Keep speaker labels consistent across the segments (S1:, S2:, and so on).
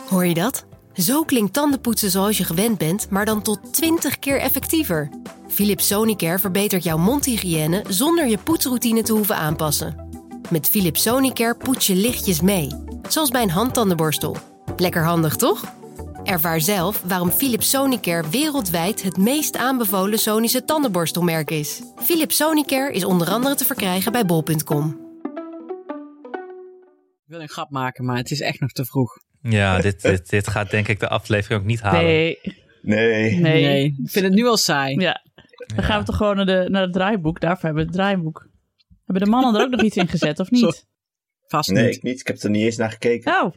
S1: Hoor je dat? Zo klinkt tandenpoetsen zoals je gewend bent, maar dan tot 20 keer effectiever. Philips Sonicare verbetert jouw mondhygiëne zonder je poetsroutine te hoeven aanpassen. Met Philips Sonicare poets je lichtjes mee, zoals bij een handtandenborstel. Lekker handig, toch? Ervaar zelf waarom Philips Sonicare wereldwijd het meest aanbevolen Sonische tandenborstelmerk is. Philips Sonicare is onder andere te verkrijgen bij bol.com.
S2: Ik wil een grap maken, maar het is echt nog te vroeg.
S3: Ja, dit gaat denk ik de aflevering ook niet halen.
S2: Nee. Ik vind het nu al saai.
S4: Ja. Dan gaan we toch gewoon naar het draaiboek. Daarvoor hebben we het draaiboek. Hebben de mannen er ook nog iets in gezet, of niet?
S2: Zo. Vast
S5: Nee,
S2: niet.
S5: ik niet. Ik heb er niet eens naar gekeken.
S4: Oh.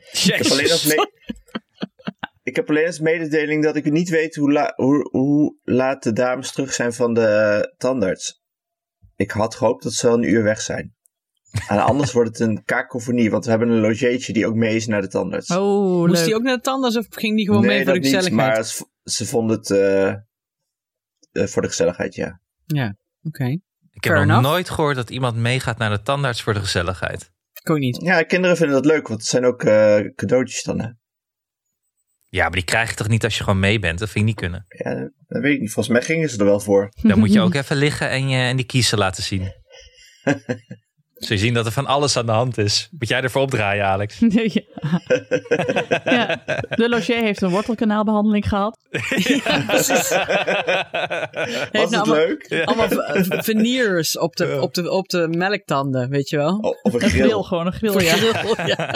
S5: Ik heb alleen als mededeling dat ik niet weet hoe laat de dames terug zijn van de tandarts. Ik had gehoopt dat ze al een uur weg zijn. En anders wordt het een kakofonie, want we hebben een logeetje die ook mee is naar de tandarts.
S4: Oh,
S2: Moest
S4: leuk.
S2: hij ook naar de tandarts of ging die gewoon mee voor de gezelligheid?
S5: Maar ze vonden het voor de gezelligheid, ja.
S2: Ja, oké.
S3: Ik heb nog nooit gehoord dat iemand meegaat naar de tandarts voor de gezelligheid.
S2: Ik ook niet.
S5: Ja, kinderen vinden dat leuk, want het zijn ook cadeautjes dan, hè.
S3: Ja, maar die krijg je toch niet als je gewoon mee bent? Dat vind ik niet kunnen.
S5: Ja, dat weet ik niet. Volgens mij gingen ze er wel voor.
S3: Dan moet je ook even liggen en die kiezen laten zien. Zul je zien dat er van alles aan de hand is. Moet jij ervoor opdraaien, Alex?
S4: Ja. Ja, de logier heeft een wortelkanaalbehandeling gehad.
S2: Ja, precies.
S5: Was het leuk?
S2: Allemaal veneers op de melktanden, weet je wel?
S5: Of een
S4: Een
S5: grill.
S4: grill, gewoon een grill, ja.
S2: Ja.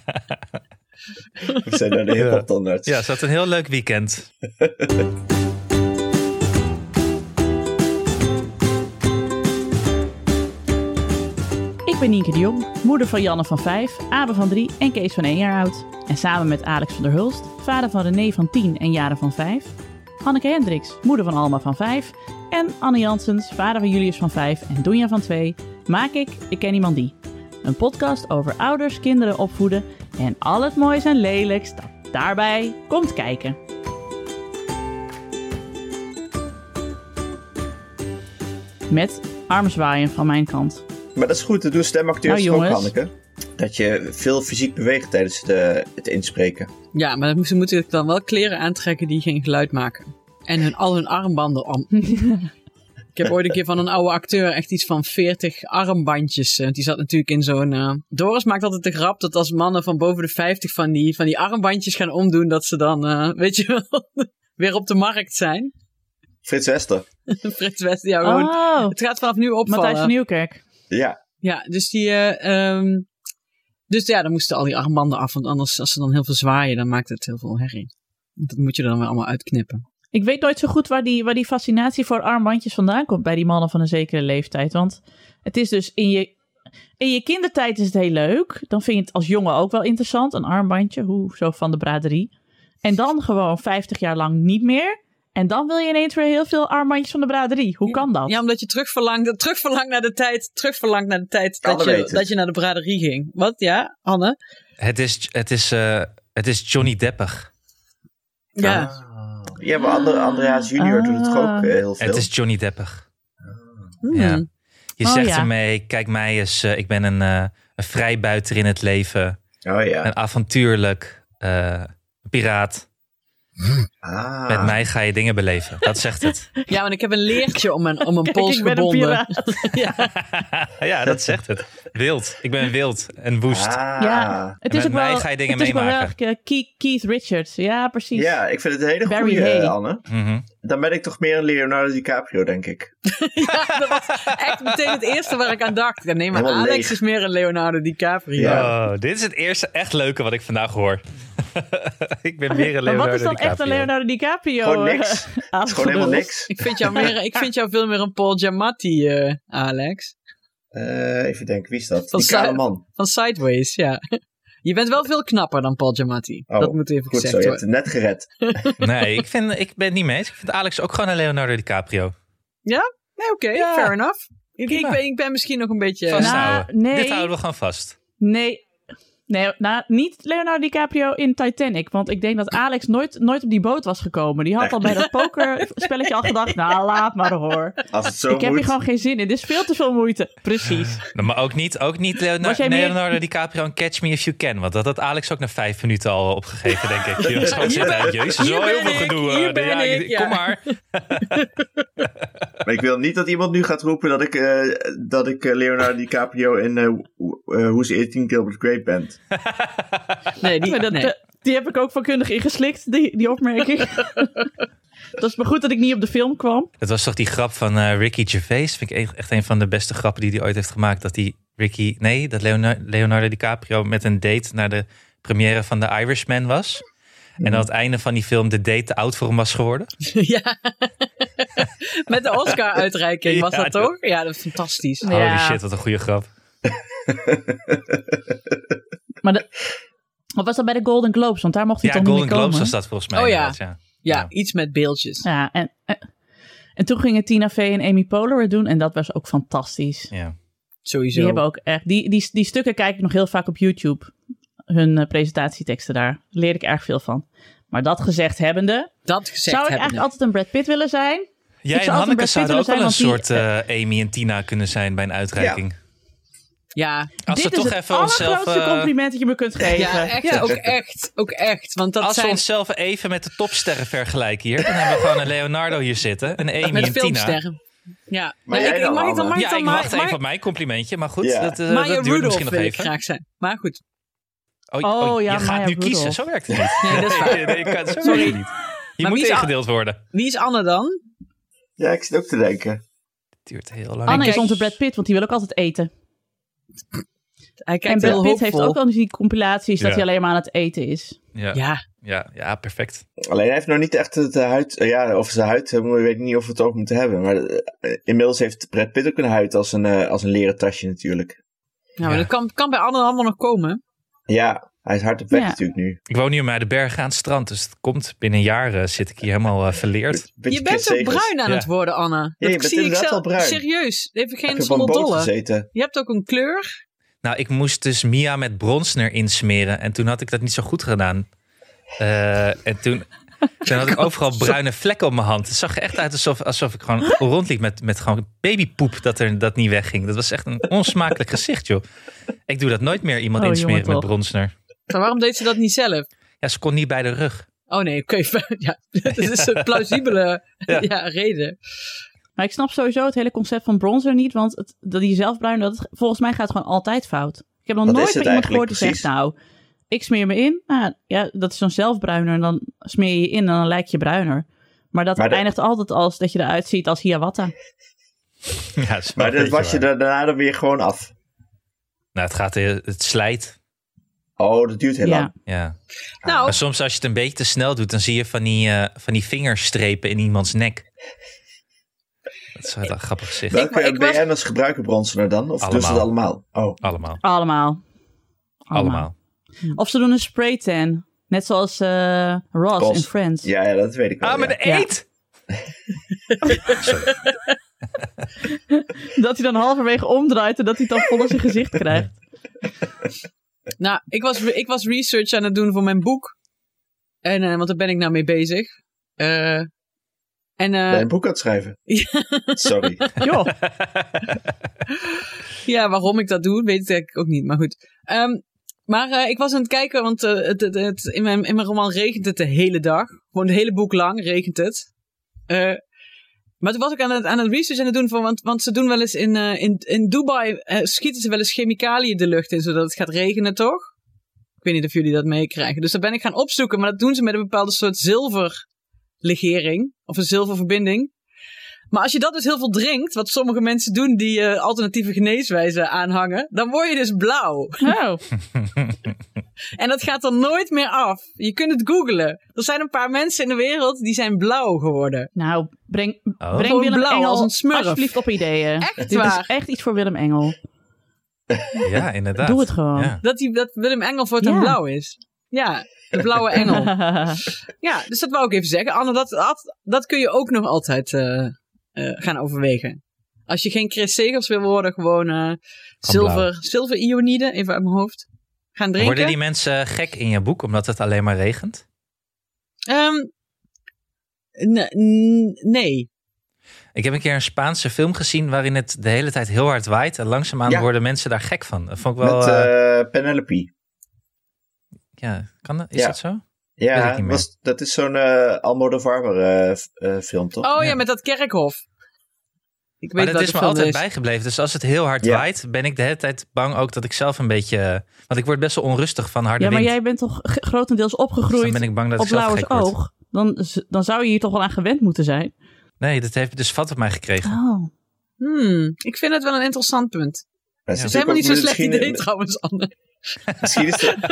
S5: We zijn naar de hip-hop tandarts.
S3: Ja, ze had een heel leuk weekend.
S4: Ik ben Nienke de Jong, moeder van Janne van 5, Abe van 3 en Kees van 1 jaar oud. En samen met Alex van der Hulst, vader van René van 10 en Jaren van 5. Hanneke Hendricks, moeder van Alma van 5. En Anne Janssens, vader van Julius van 5 en Donja van 2, maak Ik Ken Iemand Die. Een podcast over ouders, kinderen opvoeden en al het moois en lelijks dat daarbij komt kijken. Met armzwaaien van mijn kant.
S5: Maar dat is goed, dat doen stemacteurs
S4: Nou,
S5: ook,
S4: jongens.
S5: Hanneke. Dat je veel fysiek beweegt tijdens het inspreken.
S2: Ja, maar ze moeten dan wel kleren aantrekken die geen geluid maken. En al hun armbanden om. Ik heb ooit een keer van een oude acteur echt iets van 40 armbandjes. Die zat natuurlijk in zo'n... Doris maakt altijd de grap dat als mannen van boven de 50 van die armbandjes gaan omdoen, dat ze dan, weet je wel, weer op de markt zijn.
S5: Frits Wester.
S2: Frits Wester, ja, gewoon.
S4: Oh,
S2: Het gaat vanaf nu opvallen.
S4: Matthijs van Nieuwkerk.
S5: Ja.
S2: Ja, dus dus ja, dan moesten al die armbanden af. Want anders, als ze dan heel veel zwaaien, dan maakt het heel veel herrie. Dat moet je dan weer allemaal uitknippen.
S4: Ik weet nooit zo goed waar die fascinatie voor armbandjes vandaan komt bij die mannen van een zekere leeftijd. Want het is dus in je kindertijd is het heel leuk. Dan vind je het als jongen ook wel interessant. Een armbandje, zo van de braderie. En dan gewoon 50 jaar lang niet meer. En dan wil je ineens weer heel veel armbandjes van de braderie. Hoe kan dat?
S2: Ja, omdat je terugverlangt naar de tijd dat je naar de braderie ging. Wat? Ja, Anne?
S3: Het is Johnny Deppig.
S2: Ja.
S5: Ja, maar Andreas junior doet het toch ook heel veel.
S3: Het is Johnny Deppig. Ja. Je zegt ermee, kijk mij eens, ik ben een vrijbuiter in het leven.
S5: Oh ja.
S3: Een avontuurlijk piraat. Met mij ga je dingen beleven. Dat zegt het.
S2: Ja, want ik heb een leertje om mijn pols
S4: ik ben
S2: gebonden.
S3: Ja, dat zegt het. Wild. Ik ben wild en woest.
S4: Ja, het is
S3: met
S4: ook wel,
S3: mij ga je dingen
S4: het is
S3: meemaken.
S4: wel Keith Richards. Ja, precies.
S5: Ja, ik vind het een hele
S4: Barry
S5: goede,
S4: Hay.
S5: Anne.
S3: Mm-hmm.
S5: Dan ben ik toch meer een Leonardo DiCaprio, denk ik.
S2: Ja, dat was echt meteen het eerste waar ik aan dacht. Ja, nee, maar
S5: Helemaal
S2: Alex
S5: leeg.
S2: is meer een Leonardo DiCaprio.
S5: Ja.
S3: Oh, dit is het eerste echt leuke wat ik vandaag hoor. Ik ben meer een
S4: Maar
S3: Leonardo
S4: wat is dan
S3: DiCaprio.
S4: echt een Leonardo DiCaprio?
S5: Gewoon niks. Het is gewoon helemaal niks.
S2: Ik vind jou veel meer een Paul Giamatti, Alex.
S5: Even denken, wie is dat?
S2: Van
S5: Die kale man.
S2: Van Sideways, ja. Je bent wel veel knapper dan Paul Giamatti.
S5: Oh,
S2: dat moet even
S5: goed
S2: gezegd
S5: zo, je hebt
S2: worden.
S5: het net gered.
S3: Nee, ik ben het niet mee eens. Ik vind Alex ook gewoon een Leonardo DiCaprio.
S2: Ja? Nee, oké,
S3: Ja.
S2: fair enough.
S3: Prima.
S2: Ik ben misschien nog een beetje...
S3: Vasthouden.
S4: nee.
S3: Dit houden we gewoon vast.
S4: Nee, Nee, niet Leonardo DiCaprio in Titanic. Want ik denk dat Alex nooit op die boot was gekomen. Die had al bij dat pokerspelletje al gedacht... Nou, laat maar hoor.
S5: Als het zo
S4: ik heb hier gewoon geen zin in. Dit is veel te veel moeite. Precies.
S3: Maar ook niet Leonardo DiCaprio en Catch Me If You Can. Want dat had Alex ook na 5 minuten al opgegeven, denk ik. Je was gewoon zitten. Jezus, zo heel veel gedoe. Kom maar.
S5: Maar ik wil niet dat iemand nu gaat roepen dat ik Leonardo DiCaprio in Who's Eating Gilbert Grape ben.
S2: Nee,
S4: die heb ik ook vakkundig ingeslikt, die opmerking. Dat is maar goed dat ik niet op de film kwam.
S3: Het was toch die grap van Ricky Gervais? Vind ik echt een van de beste grappen die hij ooit heeft gemaakt. Dat Leonardo DiCaprio met een date naar de première van The Irishman was. En aan het einde van die film de date te oud voor hem was geworden.
S2: Ja, met de Oscar-uitreiking was dat toch? Ja, dat is fantastisch.
S3: Holy shit, wat een goede grap.
S4: Maar wat was dat bij de Golden Globes? Want daar mocht hij toch niet mee komen?
S3: Ja, Golden Globes was dat volgens mij.
S2: Oh ja. Ja, iets met beeldjes.
S4: Ja, en toen gingen Tina Fey en Amy Poehler het doen. En dat was ook fantastisch.
S3: Ja,
S2: sowieso.
S4: Die hebben ook echt... Die stukken kijk ik nog heel vaak op YouTube. Hun presentatieteksten daar. Daar leerde ik erg veel van. Maar dat gezegd hebbende... zou ik eigenlijk altijd een Brad Pitt willen zijn?
S3: Jij en Hanneke zouden ook wel een soort Amy en Tina kunnen zijn bij een uitreiking.
S2: Ja.
S3: Als
S4: dit
S3: we toch
S4: is
S3: even
S4: het
S3: onszelf...
S4: allergrootste compliment dat je me kunt geven.
S2: Ja, echt. Ja. Ook echt. Want dat
S3: als we onszelf even met de topsterren vergelijken hier... dan hebben we gewoon een Leonardo hier zitten. Een Amy
S2: met
S3: en
S2: filmsterren.
S3: Tina.
S2: Ja.
S5: Maar jij dan,
S3: ik wacht even op mijn complimentje. Maar goed, dat duurt misschien nog
S2: wil
S3: even.
S2: Ik graag zijn. Maar goed.
S3: Je
S4: Maya
S3: gaat nu
S4: Rudolph.
S3: kiezen. Zo werkt het niet.
S2: Nee, dat is waar.
S3: Sorry. Niet. Je moet ingedeeld worden.
S2: Wie is Anne dan?
S5: Ja, ik zit ook te denken.
S3: Het duurt heel lang.
S4: Anne is onze Brad Pitt, want die wil ook altijd eten.
S2: En
S4: Brad Pitt heeft ook al die compilaties dat hij alleen maar aan het eten is.
S3: Ja, perfect.
S5: Alleen hij heeft nog niet echt de huid... of zijn huid, weet ik niet of we het ook moeten hebben. Maar inmiddels heeft Brad Pitt ook een huid als een leren tasje natuurlijk.
S2: Nou, maar dat kan bij Anne allemaal nog komen.
S5: Ja, hij is hard op weg natuurlijk nu.
S3: Ik woon hier bij de bergen aan het strand, dus het komt binnen een jaar zit ik hier helemaal verleerd.
S2: Je bent zo bruin aan het worden, Anne.
S5: Ja, je bent inderdaad al bruin.
S2: Serieus, even geen
S5: zonder
S2: dolle.
S5: Je
S2: hebt ook een kleur.
S3: Nou, ik moest dus Mia met bronzer insmeren en toen had ik dat niet zo goed gedaan. En toen had ik overal bruine vlekken op mijn hand. Het zag er echt uit alsof ik gewoon rondliep met gewoon babypoep dat niet wegging. Dat was echt een onsmakelijk gezicht, joh. Ik doe dat nooit meer, iemand insmeren met bronzer.
S2: Maar waarom deed ze dat niet zelf?
S3: Ja, ze kon niet bij de rug.
S2: Oh nee, oké. Ja, dat is een plausibele reden.
S4: Maar ik snap sowieso het hele concept van bronzer niet, want die zelfbruin, volgens mij gaat het gewoon altijd fout. Ik heb nog nooit bij iemand gehoord die zegt, nou, ik smeer me in. Ja, dat is zo'n zelfbruiner en dan smeer je in en dan lijkt je bruiner. Maar dat eindigt altijd als dat je eruit ziet als Hiawatha.
S3: Ja,
S5: maar dat was je daarna dan weer gewoon af.
S3: Nou, het slijt.
S5: Oh, dat duurt heel lang.
S3: Ja.
S2: Nou,
S3: maar soms als je het een beetje te snel doet, dan zie je van die vingerstrepen in iemands nek. Dat is wel een grappig gezicht.
S5: Welke BN'ers gebruiken bronzer dan? Of doen ze het allemaal? Oh.
S3: Allemaal.
S4: Of ze doen een spray tan. Net zoals Ross in Friends.
S5: Ja, dat weet ik wel.
S3: Maar de eet!
S5: Sorry.
S4: Dat hij dan halverwege omdraait en dat hij het dan vol in zijn gezicht krijgt.
S2: Nou, ik was research aan het doen voor mijn boek. Want daar ben ik nou mee bezig.
S5: Ben je een boek aan het schrijven? Sorry.
S4: Joh.
S2: Ja, waarom ik dat doe, weet ik eigenlijk ook niet. Maar goed. Maar ik was aan het kijken, want in mijn roman regent het de hele dag. Gewoon het hele boek lang regent het. Maar toen was ik aan het research aan het doen, want ze doen wel eens in Dubai, schieten ze wel eens chemicaliën de lucht in, zodat het gaat regenen, toch? Ik weet niet of jullie dat meekrijgen. Dus daar ben ik gaan opzoeken, maar dat doen ze met een bepaalde soort zilverlegering, of een zilververbinding. Maar als je dat dus heel veel drinkt, wat sommige mensen doen die alternatieve geneeswijzen aanhangen, dan word je dus blauw.
S4: Oh.
S2: En dat gaat er nooit meer af. Je kunt het googlen. Er zijn een paar mensen in de wereld die zijn blauw geworden.
S4: Nou, breng
S2: Willem
S4: blauw
S2: Engel
S4: als een smurf alsjeblieft op ideeën.
S2: Echt
S4: Dit
S2: waar.
S4: is echt iets voor Willem Engel.
S3: Ja, inderdaad.
S4: Doe het gewoon.
S3: Ja.
S2: Dat Willem Engel voortaan blauw is. Ja, de blauwe engel. Ja, dus dat wou ik even zeggen. Anne, dat kun je ook nog altijd gaan overwegen. Als je geen Chris Segers wil worden, gewoon zilver-ionide, even uit mijn hoofd. gaan drinken.
S3: Worden die mensen gek in je boek omdat het alleen maar regent?
S2: Nee.
S3: Ik heb een keer een Spaanse film gezien waarin het de hele tijd heel hard waait. En langzaamaan worden mensen daar gek van. Dat vond ik wel...
S5: Met Penelope.
S3: Ja, is dat zo?
S5: Ja, dat is zo'n Almodovar film, toch?
S2: Oh ja, met dat kerkhof. Ik weet
S3: maar dat is me altijd bijgebleven. Dus als het heel hard waait, ben ik de hele tijd bang ook dat ik zelf een beetje... Want ik word best wel onrustig van harde wind.
S4: Ja, maar jij bent toch grotendeels opgegroeid
S3: dus dan ben ik bang dat
S4: op
S3: ik zelf
S4: Lauwers
S3: gek word.
S4: oog? Dan zou je hier toch wel aan gewend moeten zijn?
S3: Nee, dat heeft dus vat op mij gekregen.
S4: Oh.
S2: Ik vind het wel een interessant punt.
S5: Het
S2: is helemaal niet zo'n slecht idee trouwens, Anne.
S5: Misschien is het...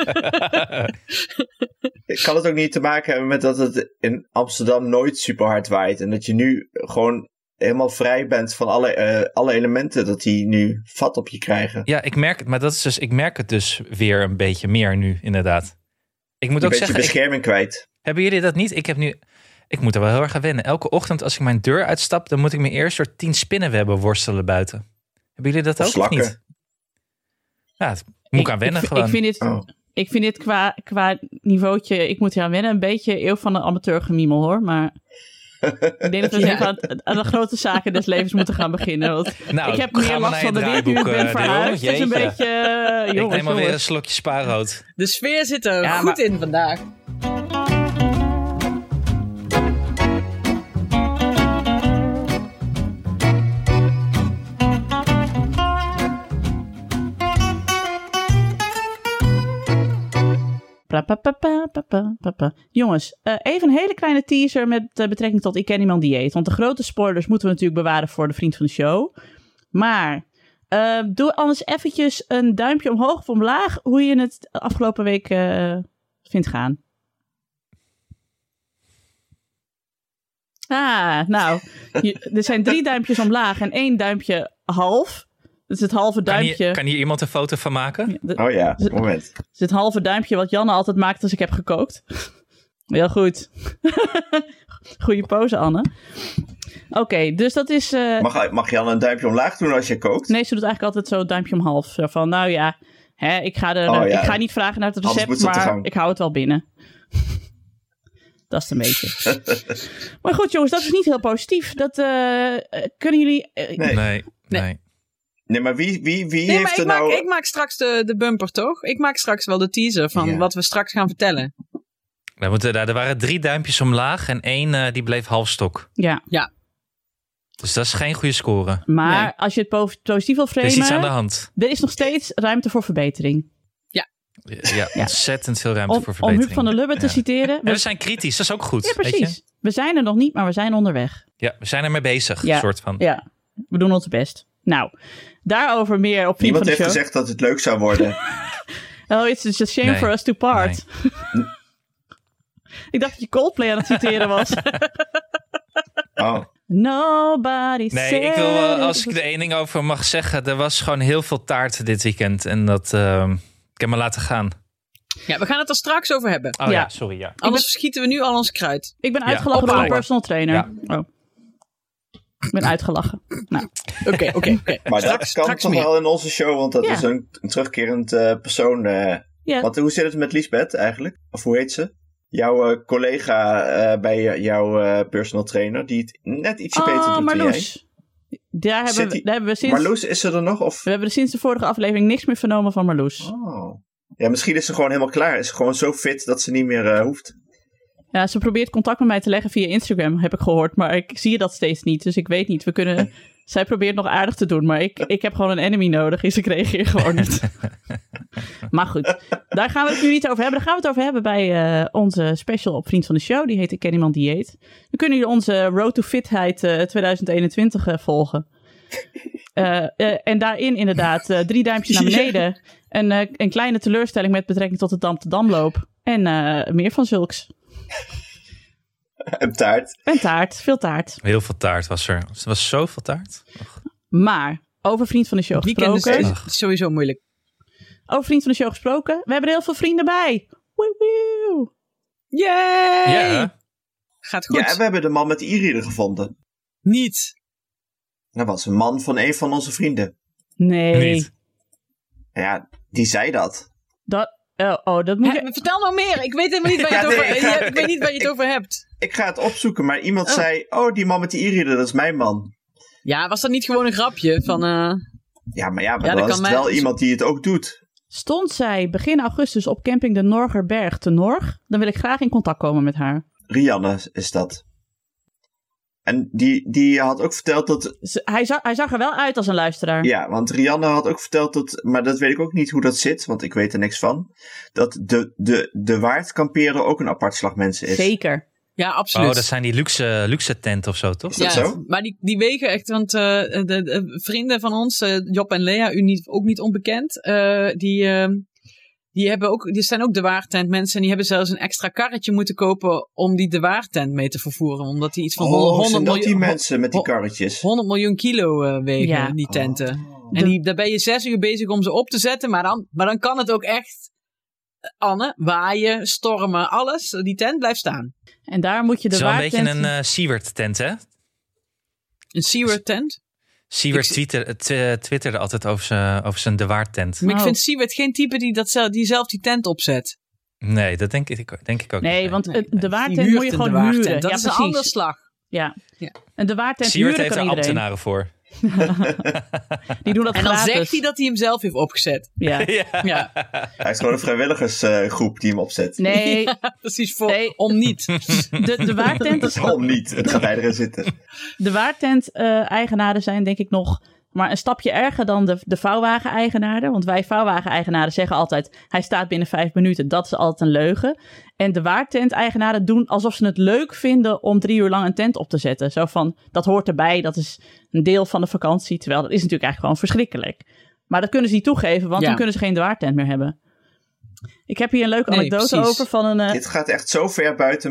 S5: Kan het ook niet te maken hebben met dat het in Amsterdam nooit super hard waait. En dat je nu gewoon helemaal vrij bent van alle elementen dat die nu vat op je krijgen.
S3: Ja, ik merk het. Maar dat is dus, ik merk het dus weer een beetje meer nu, inderdaad. Ik moet ook zeggen...
S5: bescherming kwijt.
S3: Hebben jullie dat niet? Ik moet er wel heel erg aan wennen. Elke ochtend als ik mijn deur uitstap, dan moet ik me eerst door 10 spinnenwebben worstelen buiten. Hebben jullie dat ook
S5: slakken.
S3: Of niet? Ja, het moet ik aan wennen gewoon.
S4: Ik vind dit qua niveautje, ik moet hier aan wennen, een beetje eeuw van een amateurgemiemel hoor. Maar ik denk dat we even aan de grote zaken des levens moeten gaan beginnen. Want ik heb meer last van de wind nu ik ben verhuisd. Het is een beetje...
S3: ik neem alweer een slokje spaarrood.
S2: De sfeer zit er goed in vandaag.
S4: Jongens, even een hele kleine teaser met betrekking tot Ik Ken Iemand Dieet. Want de grote spoilers moeten we natuurlijk bewaren voor de vriend van de show. Maar doe anders eventjes een duimpje omhoog of omlaag hoe je het afgelopen week vindt gaan. Nou, er zijn 3 duimpjes omlaag en 1 duimpje half. Dat is het halve duimpje.
S3: Kan hier iemand een foto van maken?
S5: Moment.
S4: Het is het halve duimpje wat Janne altijd maakt als ik heb gekookt. Heel goed. Goeie pose, Anne. Oké, dus dat is...
S5: Mag Janne een duimpje omlaag doen als je kookt?
S4: Nee, ze doet eigenlijk altijd zo duimpje omhalf. Zo van, nou ja, ik ga niet vragen naar het recept, maar ik hou het wel binnen. Dat is een beetje. Maar goed, jongens, dat is niet heel positief. Dat kunnen jullie...
S5: Nee, maar wie heeft er nou...
S2: Ik maak straks de bumper, toch? Ik maak straks wel de teaser van wat we straks gaan vertellen.
S3: Er waren 3 duimpjes omlaag en 1 die bleef halfstok.
S4: Ja.
S3: Dus dat is geen goede score.
S4: Maar als je het positief wil framen...
S3: Er is iets aan de hand.
S4: Er is nog steeds ruimte voor verbetering.
S3: Ja, ontzettend veel ruimte voor verbetering.
S4: Om Huub van der Lubbe te citeren...
S3: We zijn kritisch, dat is ook goed.
S4: Ja, precies.
S3: Weet je?
S4: We zijn er nog niet, maar we zijn onderweg.
S3: Ja, we zijn ermee bezig, soort van.
S4: Ja, we doen ons best. Nou, daarover meer op Vriend van de Show.
S5: Niemand heeft gezegd dat het leuk zou worden.
S4: Oh, it's a shame for us to part. Nee. Ik dacht dat je Coldplay aan het citeren was. Nobody said...
S3: Nee, ik wil als ik er 1 ding over mag zeggen. Er was gewoon heel veel taart dit weekend. En dat... ik heb me laten gaan.
S2: Ja, we gaan het er straks over hebben.
S3: Oh ja, sorry. Ja.
S2: Anders schieten we nu al ons kruid.
S4: Ik ben uitgelachen door een personal trainer. Ja. Oh. Ik ben uitgelachen. Nou.
S2: Oké.
S5: Maar dat kan toch wel in onze show, want dat is een terugkerend persoon. Want hoe zit het met Liesbeth eigenlijk? Of hoe heet ze? Jouw collega bij jouw personal trainer, die het net ietsje beter doet
S4: Marloes.
S5: dan jij.
S4: Daar hebben we sinds...
S5: Marloes, is ze er nog? Of?
S4: We hebben sinds de vorige aflevering niks meer vernomen van Marloes.
S5: Oh. Ja, misschien is ze gewoon helemaal klaar. Is ze gewoon zo fit dat ze niet meer hoeft.
S4: Ja, ze probeert contact met mij te leggen via Instagram, heb ik gehoord. Maar ik zie dat steeds niet, dus ik weet niet. Zij probeert nog aardig te doen, maar ik heb gewoon een enemy nodig. Dus ik reageer gewoon niet. Maar goed, daar gaan we het nu niet over hebben. Daar gaan we het over hebben bij onze special op Vriend van de Show. Die heet Ik Ken Iemand Dieet. Dan kunnen jullie onze Road to Fitheid 2021 volgen. En daarin inderdaad 3 duimpjes naar beneden. Een kleine teleurstelling met betrekking tot de Dam-te-Damloop. En meer van zulks.
S5: En taart.
S4: Veel taart.
S3: Heel veel taart was er. Er was zoveel taart.
S4: Maar, over Vriend van de Show gesproken.
S2: Is sowieso moeilijk.
S4: Over Vriend van de Show gesproken. We hebben er heel veel vrienden bij. Woe!
S2: Yay!
S3: Ja.
S2: Gaat goed.
S5: Ja, en we hebben de man met e-reader gevonden.
S2: Niet.
S5: Dat was een man van een van onze vrienden.
S4: Nee.
S3: Niet.
S5: Ja, die zei dat.
S4: Dat moet je...
S2: Vertel nou meer. Ik weet helemaal niet waar je het over, waar je het over hebt.
S5: Ik ga het opzoeken, maar iemand zei... die man met die e-reader, dat is mijn man.
S2: Ja, was dat niet gewoon een grapje van...
S5: Ja, maar dan is het wel iemand die het ook doet.
S4: Stond zij begin augustus op camping de Norgerberg te Norg, dan wil ik graag in contact komen met haar.
S5: Rianne is dat. En die had ook verteld dat...
S4: Hij zag er wel uit als een luisteraar.
S5: Ja, want Rianne had ook verteld dat... Maar dat weet ik ook niet hoe dat zit, want ik weet er niks van. Dat de Waard kamperen ook een apart slag mensen is.
S4: Zeker.
S2: Ja, absoluut.
S3: Dat zijn die luxe tent of zo, toch?
S5: Is dat zo?
S2: Maar die wegen echt, want de vrienden van ons, Job en Lea, ook niet onbekend, die zijn ook de Waardtent mensen en die hebben zelfs een extra karretje moeten kopen om die de Waardtent mee te vervoeren. Omdat die iets van 100 miljoen...
S5: die mensen met die karretjes?
S2: 100 miljoen kilo wegen, die tenten. En daar ben je 6 uur bezig om ze op te zetten, maar dan kan het ook echt, Anne, waaien, stormen, alles. Die tent blijft staan.
S4: En daar moet je de Waardtent...
S3: Het is wel een beetje een Siewert tent, hè?
S2: Een Siewert tent?
S3: Siewert twitterde altijd over zijn de Waard tent.
S2: Maar ik vind Siewert geen type die zelf die tent opzet.
S3: Nee, dat denk ik ook niet.
S4: Nee, want de Waardtent moet je gewoon huren.
S2: Dat is een ander slag.
S4: Ja. En de Waardtent
S3: Siewert
S4: huren kan
S3: heeft er
S4: iedereen.
S3: ambtenaren voor.
S4: Die doen dat
S2: en dan
S4: gratis.
S2: zegt hij dat hij hem zelf heeft opgezet.
S4: Ja.
S2: Ja.
S5: Hij is gewoon een vrijwilligersgroep die hem opzet.
S4: Nee.
S2: Ja, precies, om niet.
S4: De Waardtent is...
S5: Om niet, het gaat hij erin zitten.
S4: De Waardtent-eigenaren zijn denk ik nog maar een stapje erger dan de vouwwagen-eigenaren. Want wij vouwwagen-eigenaren zeggen altijd, hij staat binnen 5 minuten. Dat is altijd een leugen. En de Waardtent-eigenaren doen alsof ze het leuk vinden om 3 uur lang een tent op te zetten. Zo van, dat hoort erbij, dat is een deel van de vakantie. Terwijl dat is natuurlijk eigenlijk gewoon verschrikkelijk. Maar dat kunnen ze niet toegeven, want dan kunnen ze geen de Waardtent meer hebben. Ik heb hier een leuke anekdote over van een...
S5: Dit gaat echt zo ver buiten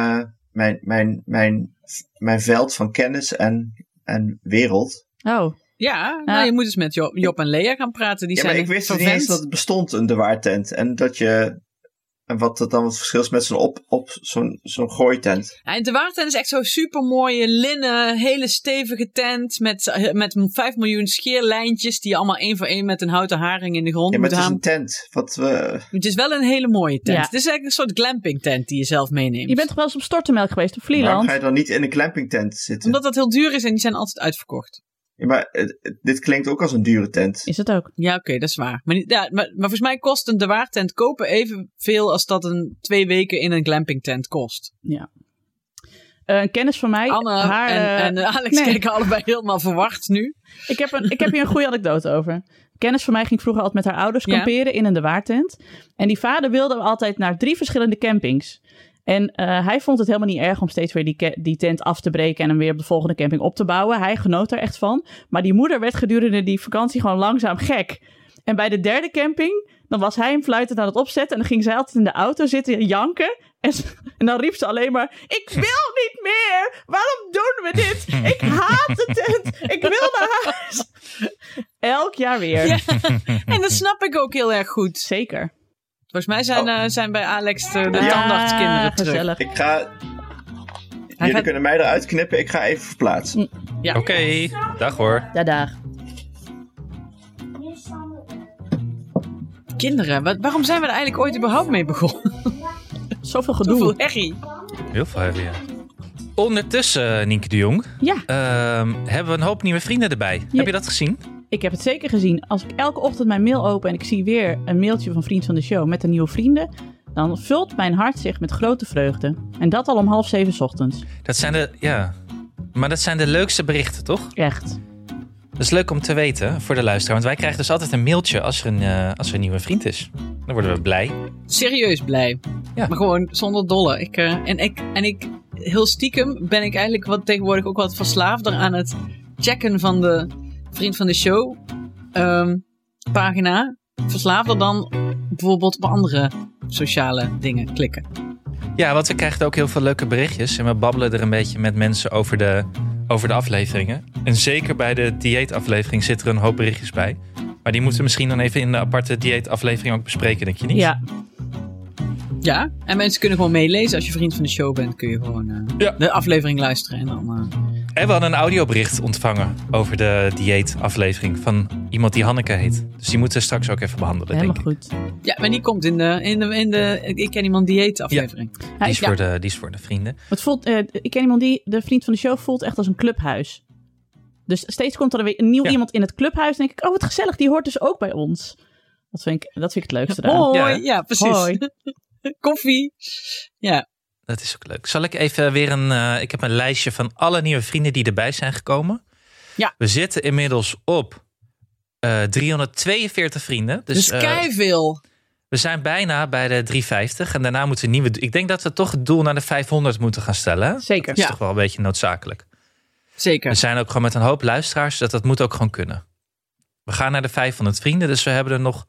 S5: mijn veld van kennis en wereld.
S4: Oh.
S2: Ja, nou je moet eens met Job en Lea gaan praten. Die zijn
S5: maar ik wist niet eens dat het bestond, een de Waardtent. En dat je... En wat het dan het verschil is met zo'n gooitent.
S2: Ja, en de Waardtent is echt zo'n supermooie linnen, hele stevige tent met 5 miljoen scheerlijntjes die je allemaal 1 voor 1 met een houten haring in de grond moet
S5: het is
S2: halen.
S5: een tent. Het
S2: is wel een hele mooie tent.
S4: Ja.
S2: Het is eigenlijk een soort glamping tent die je zelf meeneemt.
S4: Je bent toch wel eens op Stortemelk geweest op Vlieland?
S5: Waarom ga je dan niet in een glamping tent zitten?
S2: Omdat dat heel duur is en die zijn altijd uitverkocht.
S5: Ja, maar dit klinkt ook als een dure tent.
S4: Is het ook?
S2: Ja, oké, dat is waar. Maar volgens mij kost een de Waardtent kopen evenveel als dat een 2 weken in een glamping tent kost.
S4: Ja. Een kennis van mij...
S2: Anne en Alex kijken allebei helemaal verward nu.
S4: Ik heb hier een goede anekdote over. Een kennis van mij ging vroeger altijd met haar ouders kamperen in een de Waardtent. En die vader wilde altijd naar 3 verschillende campings. En hij vond het helemaal niet erg om steeds weer die tent af te breken en hem weer op de volgende camping op te bouwen. Hij genoot er echt van. Maar die moeder werd gedurende die vakantie gewoon langzaam gek. En bij de 3e camping, dan was hij hem fluitend aan het opzetten. En dan ging zij altijd in de auto zitten janken. En dan riep ze alleen maar, ik wil niet meer! Waarom doen we dit? Ik haat de tent! Ik wil naar huis! Elk jaar weer.
S2: Ja, en dat snap ik ook heel erg goed.
S4: Zeker.
S2: Volgens mij zijn bij Alex de tandartskinderen terug.
S4: Gezellig.
S5: Jullie kunnen mij eruit knippen. Ik ga even verplaatsen.
S2: Ja.
S3: Oké, dag hoor.
S4: Dag.
S3: Kinderen,
S2: waarom zijn we er eigenlijk ooit überhaupt mee begonnen?
S4: Zoveel gedoe.
S2: Zoveel herrie.
S3: Heel veel herrie, ja. Ondertussen, Nienke de Jong, hebben we een hoop nieuwe vrienden erbij.
S4: Ja.
S3: Heb je dat gezien?
S4: Ik heb het zeker gezien. Als ik elke ochtend mijn mail open en ik zie weer een mailtje van Vriend van de Show met de nieuwe vrienden, dan vult mijn hart zich met grote vreugde. En dat al om 6:30 ochtends.
S3: Dat zijn de leukste berichten, toch?
S4: Echt.
S3: Dat is leuk om te weten voor de luisteraar. Want wij krijgen dus altijd een mailtje als er een nieuwe vriend is. Dan worden we blij.
S2: Serieus blij. Ja. Maar gewoon zonder dolle. Ik heel stiekem ben ik eigenlijk tegenwoordig ook wat verslaafder aan het checken van de Vriend van de Show pagina. Verslaafder dan bijvoorbeeld op andere sociale dingen klikken.
S3: Ja, want we krijgen ook heel veel leuke berichtjes. En we babbelen er een beetje met mensen over de afleveringen. En zeker bij de dieetaflevering zitten er een hoop berichtjes bij. Maar die moeten we misschien dan even in de aparte dieetaflevering ook bespreken, denk je niet?
S4: Ja.
S2: Ja, en mensen kunnen gewoon meelezen. Als je Vriend van de Show bent, kun je gewoon de aflevering luisteren. En dan
S3: En we hadden een audiobericht ontvangen over de dieetaflevering van iemand die Hanneke heet. Dus die moeten we straks ook even behandelen,
S4: Helemaal
S3: denk ik.
S4: goed.
S2: Ja, maar die komt in de Ik ken iemand dieet aflevering.
S3: Die is voor de vrienden.
S4: Het voelt, ik ken iemand die, de vriend van de show, voelt echt als een clubhuis. Dus steeds komt er weer een nieuw iemand in het clubhuis. En denk ik, oh wat gezellig, die hoort dus ook bij ons. Dat vind ik het leukste eraan.
S2: Hoi, ja, precies.
S4: Hoi.
S2: Koffie. Ja.
S3: Dat is ook leuk. Zal ik even weer ik heb een lijstje van alle nieuwe vrienden die erbij zijn gekomen.
S2: Ja.
S3: We zitten inmiddels op 342 vrienden. Dus
S2: keiveel.
S3: we zijn bijna bij de 350. En daarna moeten we nieuwe... Ik denk dat we toch het doel naar de 500 moeten gaan stellen. Hè?
S4: Zeker.
S3: Dat is toch wel een beetje noodzakelijk.
S2: Zeker.
S3: We zijn ook gewoon met een hoop luisteraars. Dat moet ook gewoon kunnen. We gaan naar de 500 vrienden. Dus we hebben er nog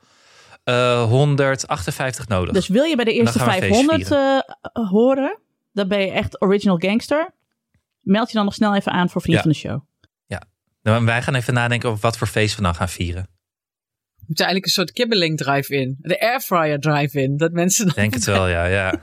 S3: 158 nodig.
S4: Dus wil je bij de eerste
S3: Dan gaan we een feestje
S4: 500 horen, dan ben je echt original gangster. Meld je dan nog snel even aan voor Vriend van de Show.
S3: Ja. Nou, wij gaan even nadenken over wat voor feest we dan gaan vieren.
S2: We moeten eigenlijk een soort kibbeling drive-in. De airfryer drive-in. Dat mensen dan...
S3: Denk het wel, ja.